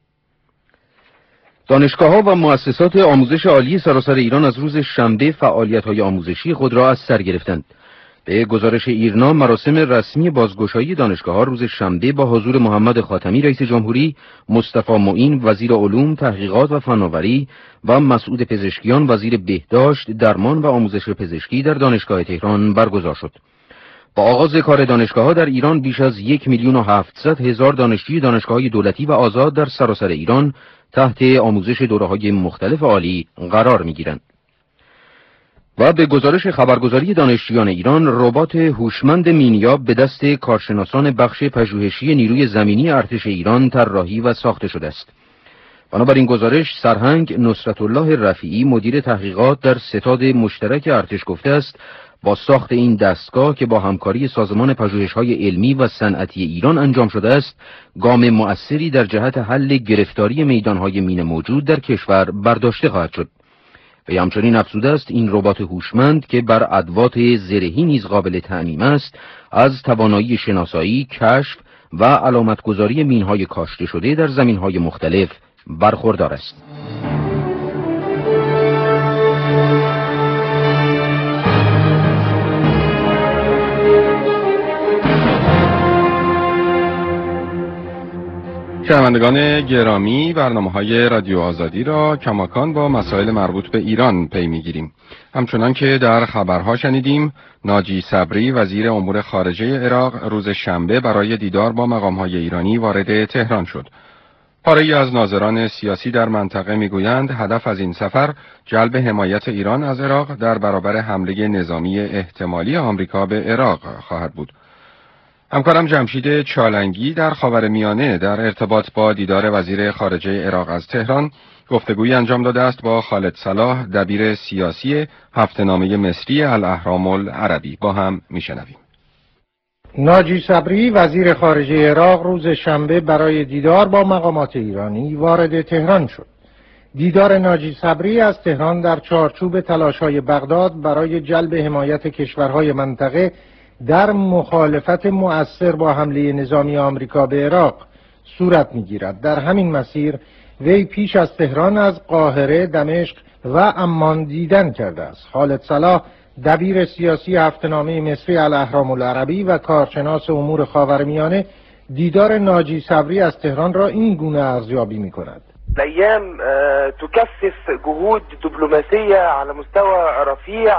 دانشگاه‌ها و مؤسسات آموزش عالی سراسر ایران از روز شنبه فعالیت‌های آموزشی خود را از سر گرفتند. به گزارش ایرنا، مراسم رسمی بازگشایی دانشگاه‌ها روز شنبه با حضور محمد خاتمی رئیس جمهوری، مصطفی معین وزیر علوم، تحقیقات و فناوری و مسعود پزشکیان وزیر بهداشت، درمان و آموزش پزشکی در دانشگاه تهران برگزار شد. با آغاز کار دانشگاه‌ها در ایران بیش از یک میلیون و هفتصد هزار دانشجوی دانشگاه‌های دولتی و آزاد در سراسر ایران تحت آموزش دوره‌های مختلف عالی قرار می‌گیرند. و به گزارش خبرگزاری دانشجویان ایران، ربات هوشمند مینیاب به دست کارشناسان بخش پژوهشی نیروی زمینی ارتش ایران طراحی و ساخته شده است. بنابراین گزارش، سرهنگ نصرت الله رفیعی، مدیر تحقیقات در ستاد مشترک ارتش، گفته است با ساخت این دستگاه که با همکاری سازمان پژوهش‌های علمی و صنعتی ایران انجام شده است، گام مؤثری در جهت حل گرفتاری میدان‌های مین موجود در کشور برداشته خواهد شد. و همچنین افزوده است این ربات هوشمند که بر ادوات زرهی نیز قابل تعمیم است، از توانایی شناسایی، کشف و علامتگذاری مین‌های کاشته شده در زمین‌های مختلف برخوردار است. شنوندگان گرامی، برنامه‌های رادیو آزادی را کماکان با مسائل مربوط به ایران پی می‌گیریم. همچنان که در خبرها شنیدیم، ناجی صبری وزیر امور خارجه عراق روز شنبه برای دیدار با مقام‌های ایرانی وارد تهران شد. پاره‌ای از ناظران سیاسی در منطقه می‌گویند هدف از این سفر جلب حمایت ایران از عراق در برابر حمله نظامی احتمالی آمریکا به عراق خواهد بود. همکارم جمشید چالنگی در خاورمیانه در ارتباط با دیدار وزیر خارجه عراق از تهران گفتگویی انجام داده است با خالد صلاح، دبیر سیاسی هفته‌نامه مصری الاهرام العربی. با هم میشنویم. ناجی صبری وزیر خارجه عراق روز شنبه برای دیدار با مقامات ایرانی وارد تهران شد. دیدار ناجی صبری از تهران در چارچوب تلاش‌های بغداد برای جلب حمایت کشورهای منطقه در مخالفت مؤثر با حمله نظامی آمریکا به عراق صورت می‌گیرد. در همین مسیر وی پیش از تهران از قاهره، دمشق و عمان دیدن کرده است. خالد صلاح، دبیر سیاسی هفته‌نامه مصری الاهرام العربی و کارشناس امور خاورمیانه، دیدار ناجی صبری از تهران را این گونه ارزیابی می‌کند. الأيام تكثف جهود دبلوماسية على مستوى رفيع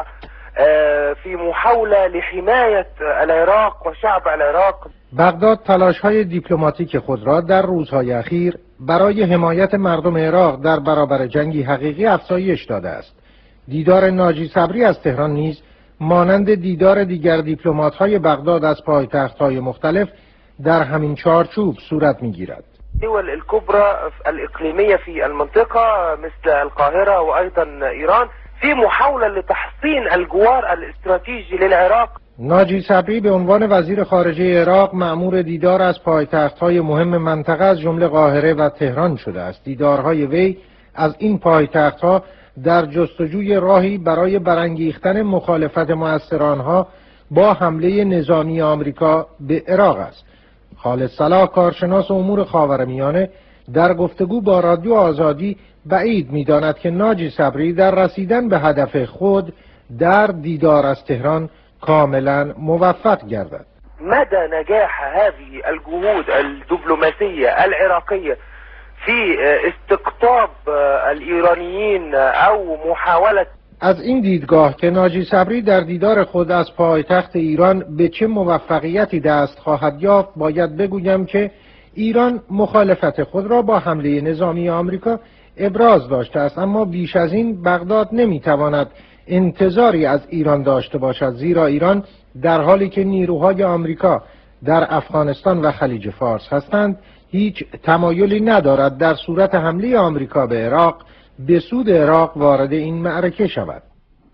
في محاولة لحماية العراق و شعب العراق. بغداد تلاش‌های دیپلماتیک خود را در روزهای اخیر برای حمایت مردم عراق در برابر جنگی حقیقی افزایش داده است. دیدار ناجی صبری از تهران نیز مانند دیدار دیگر دیپلمات‌های بغداد از پایتخت‌های مختلف در همین چارچوب صورت می‌گیرد. الدول الكبرى الإقليمية في المنطقة مثل القاهرة وأيضا إيران في محاولة لتحصين الجوار الاستراتيجي للعراق. ناجی صبری به عنوان وزیر خارجه عراق مأمور دیدار از پایتخت‌های مهم منطقه از جمله قاهره و تهران شده است. دیدارهای وی از این پایتخت‌ها در جستجوی راهی برای برانگیختن مخالفت مؤثر آنها با حمله نظامی آمریکا به عراق است. خالد صلاح، کارشناس امور خاورمیانه، در گفتگو با رادیو آزادی بعید می‌داند که ناجی صبری در رسیدن به هدف خود در دیدار از تهران کاملا موفق گردد. مدى نجاح هذه الجهود الدبلوماسية العراقية في استقطاب الإيرانيين أو محاولة. از این دیدگاه که ناجی صبری در دیدار خود از پایتخت ایران به چه موفقیتی دست خواهد یافت، باید بگویم که ایران مخالفت خود را با حمله نظامی آمریکا ابراز داشته است، اما بیش از این بغداد نمیتواند انتظاری از ایران داشته باشد، زیرا ایران در حالی که نیروهای آمریکا در افغانستان و خلیج فارس هستند، هیچ تمایلی ندارد در صورت حمله آمریکا به عراق به سود عراق وارد این معرکه شود.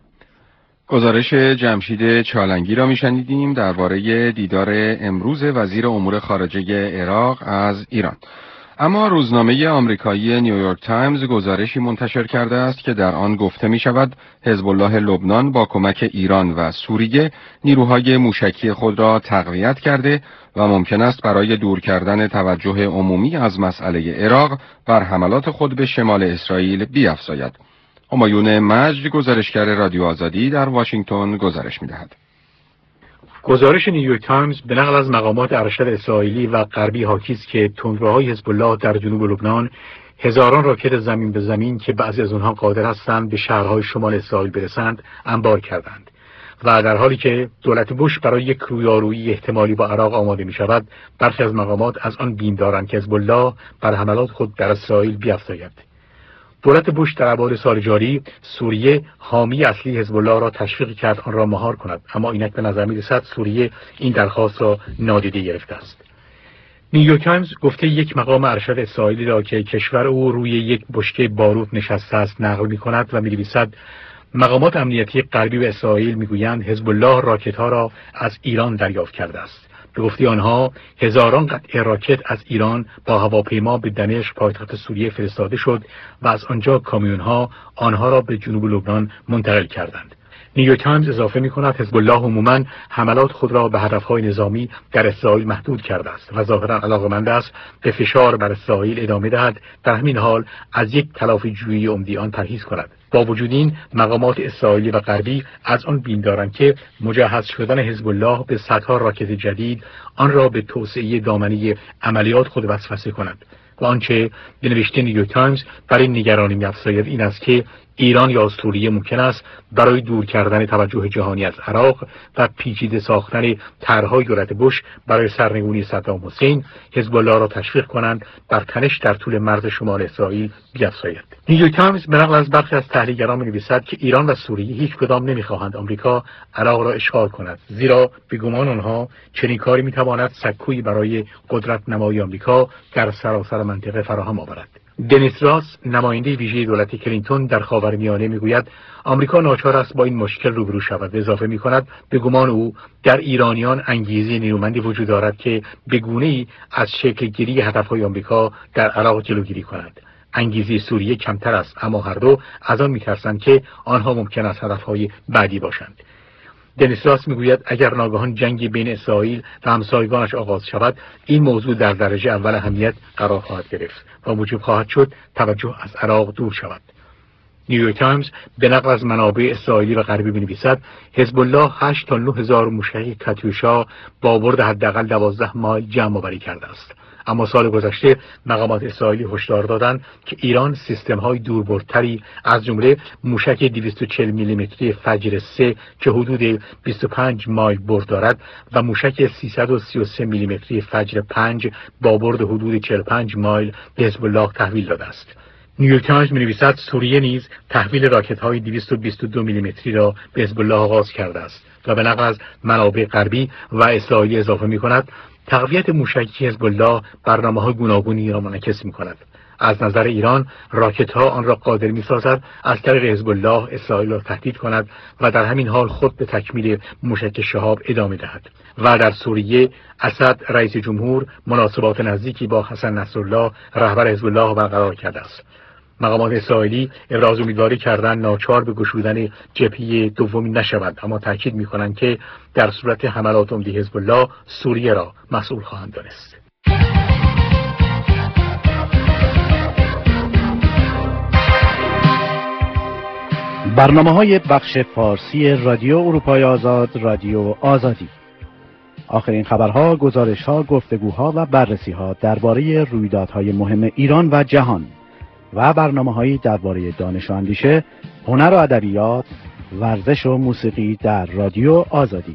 گزارش جمشید چالنگی را میشنیدیم درباره دیدار امروز وزیر امور خارجه عراق از ایران. اما روزنامه آمریکایی نیویورک تایمز گزارشی منتشر کرده است که در آن گفته می شود حزب الله لبنان با کمک ایران و سوریه نیروهای موشکی خود را تقویت کرده و ممکن است برای دور کردن توجه عمومی از مسئله عراق بر حملات خود به شمال اسرائیل بیفزاید. همایون مجد، گزارشگر رادیو آزادی، در واشنگتن گزارش می دهد. گزارش نیویورک تایمز به نقل از مقامات ارشد اسرائیلی و غربی حاکی است که تندروهای حزب الله در جنوب لبنان هزاران راکت زمین به زمین که بعضی از آنها قادر هستند به شهرهای شمال اسرائیل برسند انبار کردند و در حالی که دولت بوش برای یک رویارویی احتمالی با عراق آماده می شود، برخی از مقامات از آن بیم دارند که حزب الله بر حملات خود در اسرائیل بیفزاید. دولت بوش در ابعاد سال جاری سوریه حامی اصلی حزب الله را تشویق کرد آن را مهار کند، اما اینک به نظر می‌رسد سوریه این درخواست را نادیده گرفته است. نیویورک تایمز گفته یک مقام ارشد اسرائیلی را که کشور او روی یک بشکه باروت نشسته است نقل می‌کند و می‌نویسد مقامات امنیتی غربی و اسرائیل می‌گویند حزب الله راکت‌ها را از ایران دریافت کرده است. به گفته آنها هزاران قطعه راکت از ایران با هواپیما به دمشق پایتخت سوریه فرستاده شد و از آنجا کامیون‌ها آنها را به جنوب لبنان منتقل کردند. نیویورک تایمز اضافه می‌کند حزب الله عموماً حملات خود را به هدف‌های نظامی در اسرائیل محدود کرده است و ظاهراً علاقه‌مند است به فشار بر اسرائیل ادامه دهد، در همین حال از یک تلافی‌جویی عمدی آن پرهیز کند. با وجود این مقامات اسرائیلی و غربی از آن بیم دارند که مجهز شدن حزب الله به صدها راکت جدید آن را به توسعه دامنه عملیات خود وسوسه کند و آنچه به نوشته نیویورک تایمز برای نگرانی می‌افزاید این است که ایران یا سوریه ممکن است برای دور کردن توجه جهانی از عراق و پیچیده ساختن طرح‌های دولت بوش برای سرنگونی صدام حسین حزب الله را تشویق کنند بر تنش در طول مرز شمال اسرائیل بیفزاید. نیویورک تایمز به نقل از برخی از تحلیلگران می‌نویسد که ایران و سوریه هیچ کدام نمی‌خواهند آمریکا عراق را اشغال کند، زیرا به گمان آنها چنین کاری می‌تواند سکویی برای قدرت نمایی آمریکا در سراسر منطقه فراهم آورد. دنیس راس نماینده ویژه دولت کلینتون در خاورمیانه میگوید آمریکا ناچار است با این مشکل روبرو شود و اضافه می‌کند به گمان او در ایرانیان انگیزه نیرومندی وجود دارد که به گونه‌ای از شکل‌گیری هدف‌های آمریکا در عراق جلوگیری کنند. انگیزه سوریه کمتر است، اما هر دو از آن می‌ترسند که آنها ممکن است هدف‌های بعدی باشند. دنیس راس میگوید اگر ناگهان جنگی بین اسرائیل و همسایگانش آغاز شود این موضوع در درجه اول اهمیت قرار خواهد گرفت و موجب خواهد شد توجه از عراق دور شود. نیویورک تایمز به نقل از منابع اسرائیلی و غربی می‌نویسد حزب الله هشت تا نه هزار موشک کاتیوشا با برد حداقل دوازده مایل جمع آوری کرده است، اما سال گذشته مقامات اسرائیلی هشدار دادند که ایران سیستم‌های دوربردتری از جمله موشک دویست و چهل میلیمتری فجر سه که حدود بیست و پنج مایل برد دارد و موشک سیصد و سی و سه میلیمتری فجر پنج با برد حدود چهل و پنج مایل به حزب الله تحویل داده است. نیویورک تایمز می‌نویسد سوریه نیز تحویل راکت‌های دویست و بیست و دو میلیمتری را به حزب الله آغاز کرده است و به نقل از منابع غربی و اسرائیلی اضافه می‌کند تقویت موشکی حزب الله برنامه‌های گوناگونی را منعکس می‌کند. از نظر ایران راکت‌ها آن را قادر می‌سازد از طریق حزب الله اسرائیل را تهدید کند و در همین حال خود به تکمیل موشک شهاب ادامه دهد. و در سوریه اسد رئیس جمهور مناسبات نزدیکی با حسن نصرالله رهبر حزب الله برقرار کرده است. مقامات اسرائیلی ابراز امیدواری کردند ناچار به گشودن جبهه دومی نشود، اما تاکید می‌کنند که در صورت حملات عمده حزب الله سوریه را مسئول خواهند دانست. برنامه‌های بخش فارسی رادیو اروپای آزاد، رادیو آزادی. آخرین خبرها، گزارش‌ها، گفتگوها و بررسی‌ها درباره رویدادهای مهم ایران و جهان و برنامه‌هایی درباره دانش و اندیشه، هنر و ادبیات، ورزش و موسیقی در رادیو آزادی.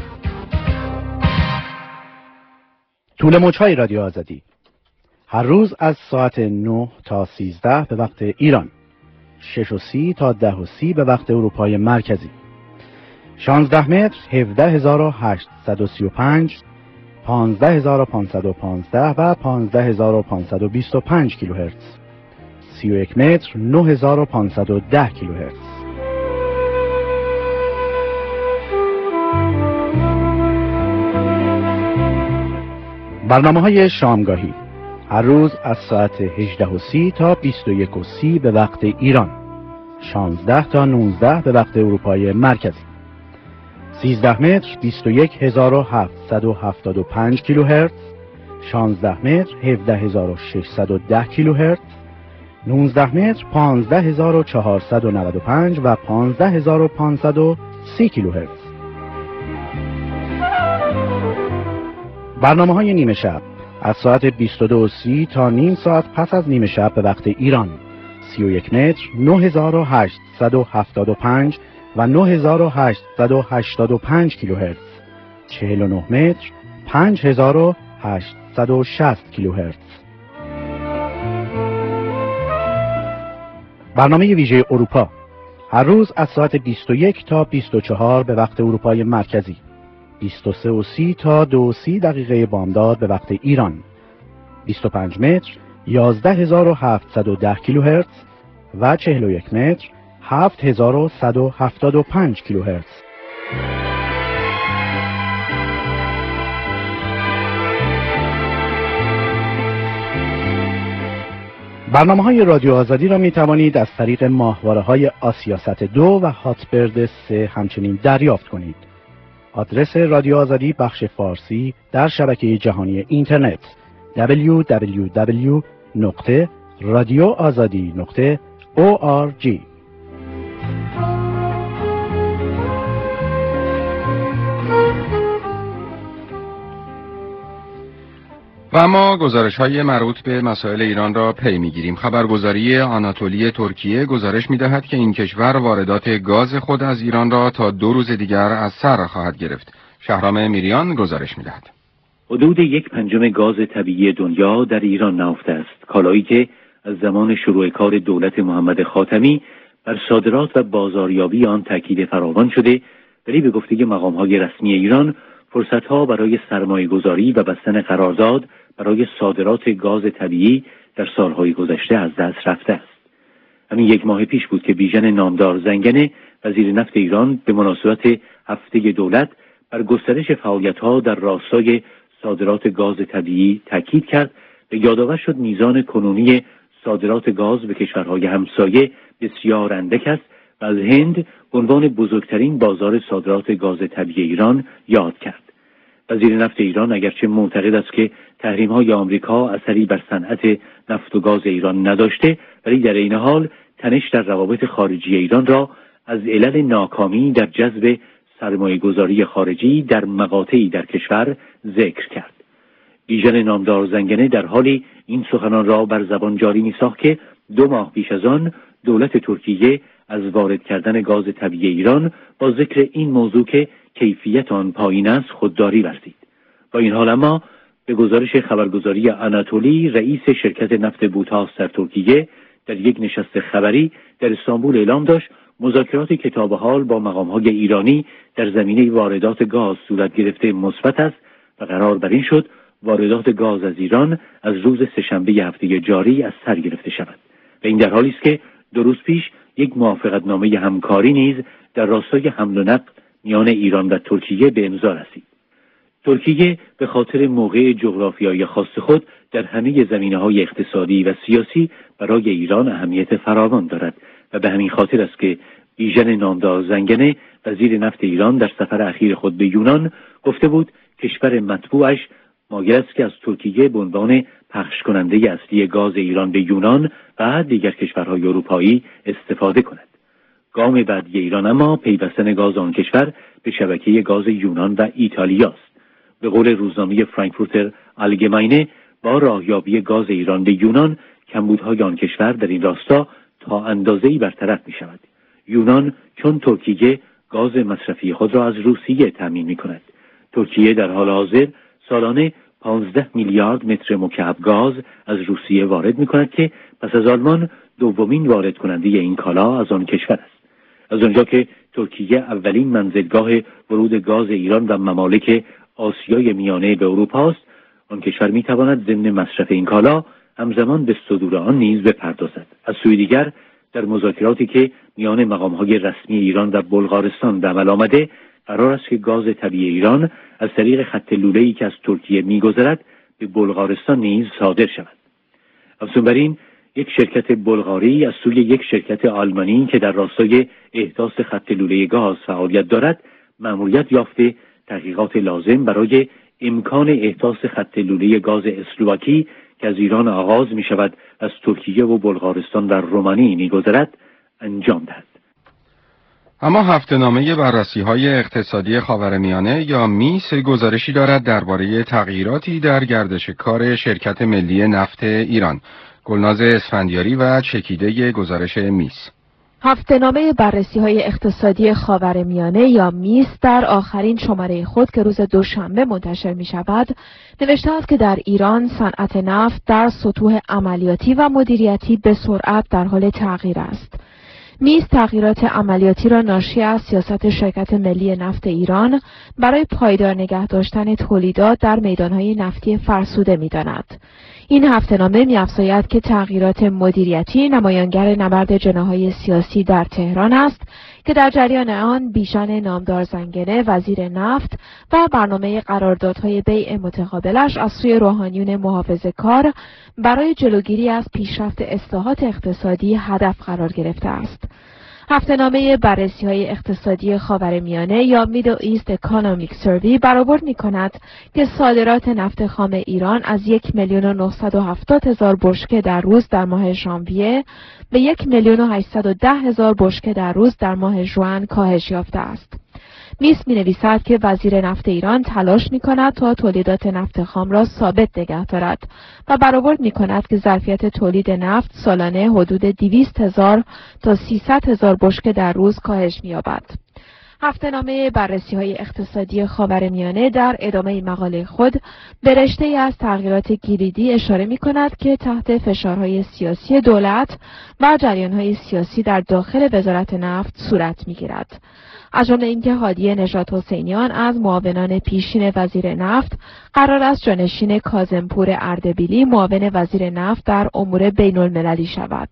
طول موج‌های رادیو آزادی هر روز از ساعت نه تا سیزده به وقت ایران، شش و سی تا ده و سی به وقت اروپای مرکزی، شانزده متر هفده هزار و هشتصد و سی و پنج، پانزده هزار و پانصد و پانزده و پانزده هزار و پانصد و بیست و پنج کیلوهرتز، سی و یک متر نه هزار و پانصد و ده کیلوهرتز. برنامه‌های شامگاهی هر روز از ساعت هجده و سی تا بیست و یک و سی به وقت ایران، شانزده تا نوزده به وقت اروپای مرکزی، سیزده متر بیست و یک هزار و هفتصد و هفتاد و پنج کیلوهرتز، شانزده متر هفده هزار و ششصد و ده کیلوهرتز، نوزده متر پانزده هزار و چهارصد و نود و پنج و پانزده هزار و پانصد و سی کیلوهرتز. برنامه‌های نیمه شب از ساعت بیست و دو و سی تا نیم ساعت پس از نیمه شب به وقت ایران، سی و یک متر نه هزار و هشتصد و هفتاد و پنج و نه هزار و هشتصد و هشتاد و پنج کیلوهرتز، چهل و نه متر پنج هزار و هشتصد و شصت کیلوهرتز. برنامه ویژه اروپا هر روز از ساعت بیست و یک تا بیست و چهار به وقت اروپای مرکزی، بیست و سه و سی تا دو و سی دقیقه بامداد به وقت ایران، بیست و پنج متر یازده هزار و هفتصد و ده کیلوهرتز و چهل و یک متر هفت هزار و صد و هفتاد و پنج کیلوهرتز. برنامه‌های رادیو آزادی را می توانید از طریق ماهواره‌های آسیاست دو و هاتبرد سه همچنین دریافت کنید. آدرس رادیو آزادی بخش فارسی در شبکه جهانی اینترنت دبلیو دبلیو دبلیو نقطه رادیو آزادی نقطه او آر جی. و ما گزارش های مربوط به مسائل ایران را پی میگیریم. خبرگزاری آناتولی ترکیه گزارش میدهد که این کشور واردات گاز خود از ایران را تا دو روز دیگر از سر خواهد گرفت. شهرام میریان گزارش میدهد. حدود یک پنجم گاز طبیعی دنیا در ایران نهفته است، کالایی که از زمان شروع کار دولت محمد خاتمی بر صادرات و بازاریابی آن تاکید فراوان شده، ولی به گفته مقام‌های رسمی ایران فرصت‌ها برای سرمایه‌گذاری و بستن قرارداد برای صادرات گاز طبیعی در سالهای گذشته از دست رفته است. همین یک ماه پیش بود که بیژن نامدار زنگنه وزیر نفت ایران به مناسبت هفته دولت بر گسترش فعالیت‌ها در راستای صادرات گاز طبیعی تاکید کرد و یادآور شد میزان کنونی صادرات گاز به کشورهای همسایه بسیار اندک است و از هند به عنوان بزرگترین بازار صادرات گاز طبیعی ایران یاد کرد. وزیر نفت ایران اگرچه معتقد است که تحریم‌های آمریکا اثری بر صنعت نفت و گاز ایران نداشته، ولی در این حال تنش در روابط خارجی ایران را از علل ناکامی در جذب سرمایه‌گذاری خارجی در مقاطعی در کشور ذکر کرد. بیژن نامدار زنگنه در حالی این سخنان را بر زبان جاری می‌ساخت که دو ماه پیش از آن دولت ترکیه از وارد کردن گاز طبیعی ایران با ذکر این موضوع که کیفیت آن پایین است خودداری ورزید. با این حال اما به گزارش خبرگزاری آناتولی، رئیس شرکت نفت بوتاس در ترکیه در یک نشست خبری در استانبول اعلام داشت مذاکرات کتاب حال با مقام‌های ایرانی در زمینه واردات گاز صورت گرفته مثبت است و قرار بر این شد واردات گاز از ایران از روز سه‌شنبه هفته جاری از سر گرفته شود و این در حالی است که دو روز پیش یک موافقتنامه همکاری نیز در راستای حمل و نقل میان ایران و ترکیه به امضا رسید. ترکیه به خاطر موقع جغرافیایی خاص خود در همه زمینه‌های اقتصادی و سیاسی برای ایران اهمیت فراوان دارد و به همین خاطر است که بیژن نامدار زنگنه وزیر نفت ایران در سفر اخیر خود به یونان گفته بود کشور مطبوعش مایل است که از ترکیه به عنوان پخش کننده اصلی گاز ایران به یونان و دیگر کشورهای اروپایی استفاده کند. گام بعدی ایران اما پیوستن گاز آن کشور به شبکه گاز یونان و ایتالیا است. به قول روزنامه فرانکفورتر آلگماینه با راهیابی گاز ایران به یونان کمبودهای آن کشور در این راستا تا اندازه‌ای برطرف می شود. یونان چون ترکیه گاز مصرفی خود را از روسیه تامین می کند. ترکیه در حال حاضر سالانه پانزده میلیارد متر مکعب گاز از روسیه وارد می کند که پس از آلمان دومین وارد کننده این کالا از آن کشور است. از آنجا که ترکیه اولین منزلگاه ورود گاز ایران و ممالک آسیای میانه به اروپا است، آن کشور می تواند ضمن مصرف این کالا همزمان به صدور آن نیز بپردازد. از سوی دیگر در مذاکراتی که میان مقام‌های رسمی ایران و بلغارستان به عمل آمده، قرار است که گاز طبیعی ایران از طریق خط لوله‌ای که از ترکیه می‌گذرد به بلغارستان نیز صادر شود. افزون بر این، یک شرکت بلغاری از سوی یک شرکت آلمانی که در راستای احداث خط لوله گاز فعالیت دارد، مأموریت یافته تحقیقات لازم برای امکان احداث خط لوله گاز اسلواکی که از ایران آغاز می شود از ترکیه و بلغارستان و رومانی می گذرد انجام دهد. اما هفته‌نامه بررسی‌های اقتصادی خاورمیانه یا میس گزارشی دارد درباره تغییراتی در گردش کار شرکت ملی نفت ایران. گلناز اسفندیاری و چکیده گزارش میس. هفته‌نامه بررسی‌های اقتصادی خاورمیانه یا میس در آخرین شماره خود که روز دوشنبه منتشر می‌شود، نوشته است که در ایران صنعت نفت در سطوح عملیاتی و مدیریتی به سرعت در حال تغییر است. میز تغییرات عملیاتی را ناشی از سیاست شرکت ملی نفت ایران برای پایدار نگه داشتن تولیدات در میدانهای نفتی فرسوده می‌داند. این هفته‌نامه می‌افزاید که تغییرات مدیریتی نمایانگر نبرد جناح‌های سیاسی در تهران است که در جریان آن بیژن نامدار زنگنه وزیر نفت و برنامه قراردادهای بیع متقابلش از سوی روحانیون محافظه‌کار برای جلوگیری از پیشرفت اصلاحات اقتصادی هدف قرار گرفته است. هفته‌نامه بررسی‌های اقتصادی خاورمیانه یا میدل ایست اکونومیک سروی برآورد می‌کند که صادرات نفت خام ایران از یک میلیون و نهصد و هفتاد هزار بشکه در روز در ماه ژانویه به یک میلیون و هشتصد و ده هزار بشکه در روز در ماه ژوئن کاهش یافته است. میس می‌نویسد که وزیر نفت ایران تلاش می‌کند تا تولیدات نفت خام را ثابت نگه دارد و برآورد می‌کند که ظرفیت تولید نفت سالانه حدود دویست هزار تا سیصد هزار بشکه در روز کاهش می‌یابد. هفته‌نامه بررسی‌های اقتصادی خاورمیانه در ادامه مقاله خود به رشته‌ای از تغییرات کلیدی اشاره می‌کند که تحت فشارهای سیاسی دولت و جریان‌های سیاسی در داخل وزارت نفت صورت می‌گیرد. از جمله اینکه هادی نژاد حسینیان از معاونان پیشین وزیر نفت قرار است جانشین کاظمپور اردبیلی معاون وزیر نفت در امور بین‌المللی شود.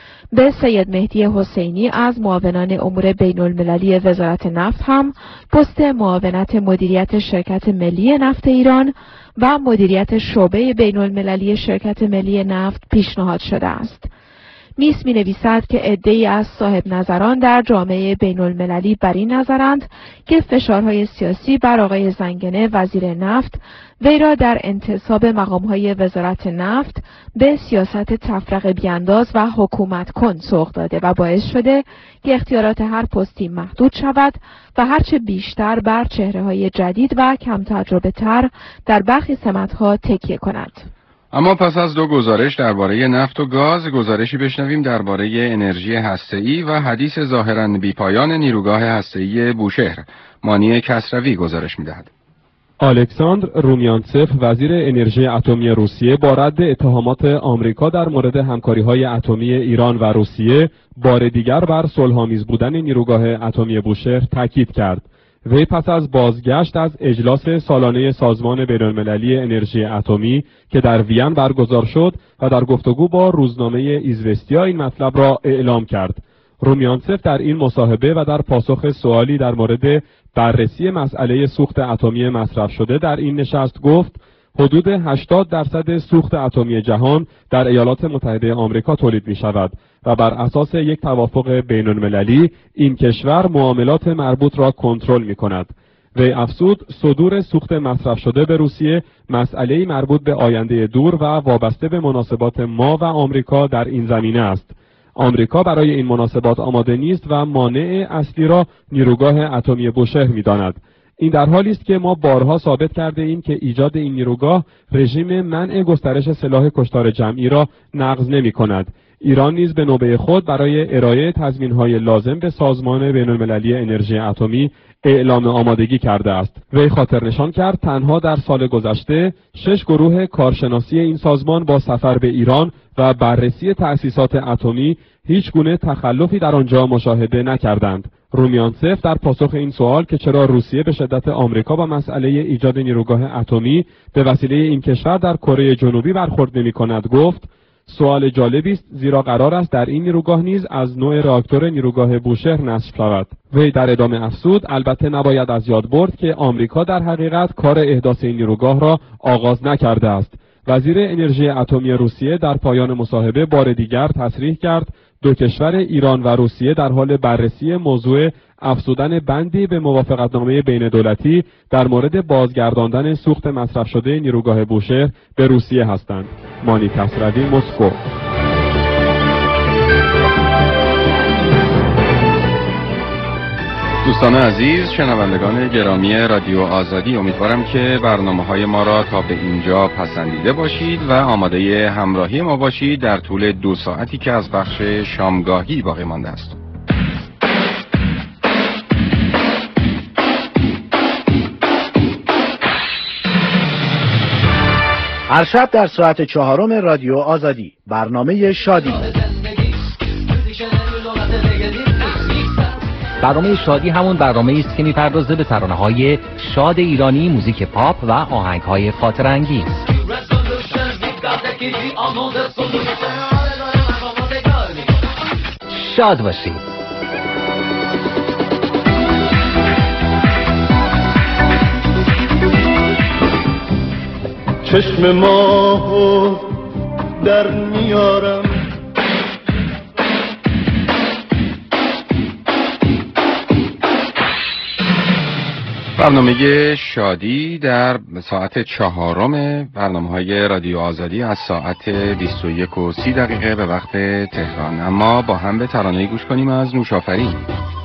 به سید مهدی حسینی از معاونان امور بین‌المللی وزارت نفت هم پست معاونت مدیریت شرکت ملی نفت ایران و مدیریت شعبه بین‌المللی شرکت ملی نفت پیشنهاد شده است. میس می نویسد که عده‌ای از صاحب نظران در جامعه بین المللی بر این نظرند که فشارهای سیاسی بر آقای زنگنه وزیر نفت وی را در انتصاب مقامهای وزارت نفت به سیاست تفرقه بیانداز و حکومت کن سوق داده و باعث شده که اختیارات هر پستی محدود شود و هرچه بیشتر بر چهره‌های جدید و کم تجربه تر در برخی سمت‌ها تکیه کند. اما پس از دو گزارش درباره نفت و گاز، گزارشی بشنویم درباره انرژی هسته‌ای و حدیث ظاهراً بی‌پایان نیروگاه هسته‌ای بوشهر. مانی کسروی گزارش می‌دهد. الکساندر رومیانتسف وزیر انرژی اتمی روسیه با رد اتهامات آمریکا در مورد همکاری‌های اتمی ایران و روسیه بار دیگر بر صلح‌آمیز بودن نیروگاه اتمی بوشهر تاکید کرد. وی پس از بازگشت از اجلاس سالانه سازمان بین‌المللی انرژی اتمی که در وین برگزار شد و در گفتگو با روزنامه ایزوستیا این مطلب را اعلام کرد. رومیانتسف در این مصاحبه و در پاسخ سوالی در مورد بررسی مسئله سوخت اتمی مصرف شده در این نشست گفت حدود هشتاد درصد سوخت اتمی جهان در ایالات متحده آمریکا تولید می شود و بر اساس یک توافق بین المللی این کشور معاملات مربوط را کنترل می کند. وی افزود صدور سوخت مصرف شده به روسیه مسئله‌ای مربوط به آینده دور و وابسته به مناسبات ما و آمریکا در این زمینه است. آمریکا برای این مناسبات آماده نیست و مانع اصلی را نیروگاه اتمی بوشهر می داند. این در حالی است که ما بارها ثابت کرده ایم که ایجاد این نیروگاه رژیم منع گسترش سلاح کشتار جمعی را نقض نمی کند. ایران نیز به نوبه خود برای ارائه تضمین‌های لازم به سازمان بین‌المللی انرژی اتمی اعلام آمادگی کرده است. وی خاطر نشان کرد تنها در سال گذشته شش گروه کارشناسی این سازمان با سفر به ایران و بررسی تأسیسات اتمی هیچ گونه تخلفی در آنجا مشاهده نکردند. رومیانتسف در پاسخ این سوال که چرا روسیه به شدت آمریکا با مسئله ایجاد نیروگاه اتمی به وسیله این کشور در کره جنوبی برخورد نمی‌کند گفت سوال جالبی است زیرا قرار است در این نیروگاه نیز از نوع راکتور نیروگاه بوشهر نصب شود. وی در ادامه افزود البته نباید از یاد برد که آمریکا در حقیقت کار احداث این نیروگاه را آغاز نکرده است. وزیر انرژی اتمی روسیه در پایان مصاحبه بار دیگر تصریح کرد دو کشور ایران و روسیه در حال بررسی موضوع افزودن بندی به موافقتنامه بین دولتی در مورد بازگرداندن سوخت مصرف شده نیروگاه بوشهر به روسیه هستند. مانی کسروی، مسکو. دوستان عزیز، شنوندگان گرامی رادیو آزادی، امیدوارم که برنامه‌های ما را تا به اینجا پسندیده باشید و آماده همراهی ما باشید در طول دو ساعتی که از بخش شامگاهی باقی مانده است. هر شب در ساعت چهارم رادیو آزادی برنامه شادی. برنامه شادی همون برنامه است که میپردازه به ترانه‌های شاد ایرانی، موزیک پاپ و آهنگ‌های خاطره انگیز. شاد باشید. چشم ماهو در میارم، برنامه شادی در ساعت چهارم برنامه‌های رادیو آزادی از ساعت بیست و یک و سی دقیقه به وقت تهران. اما با هم به ترانه‌ای گوش کنیم از نوشافرین.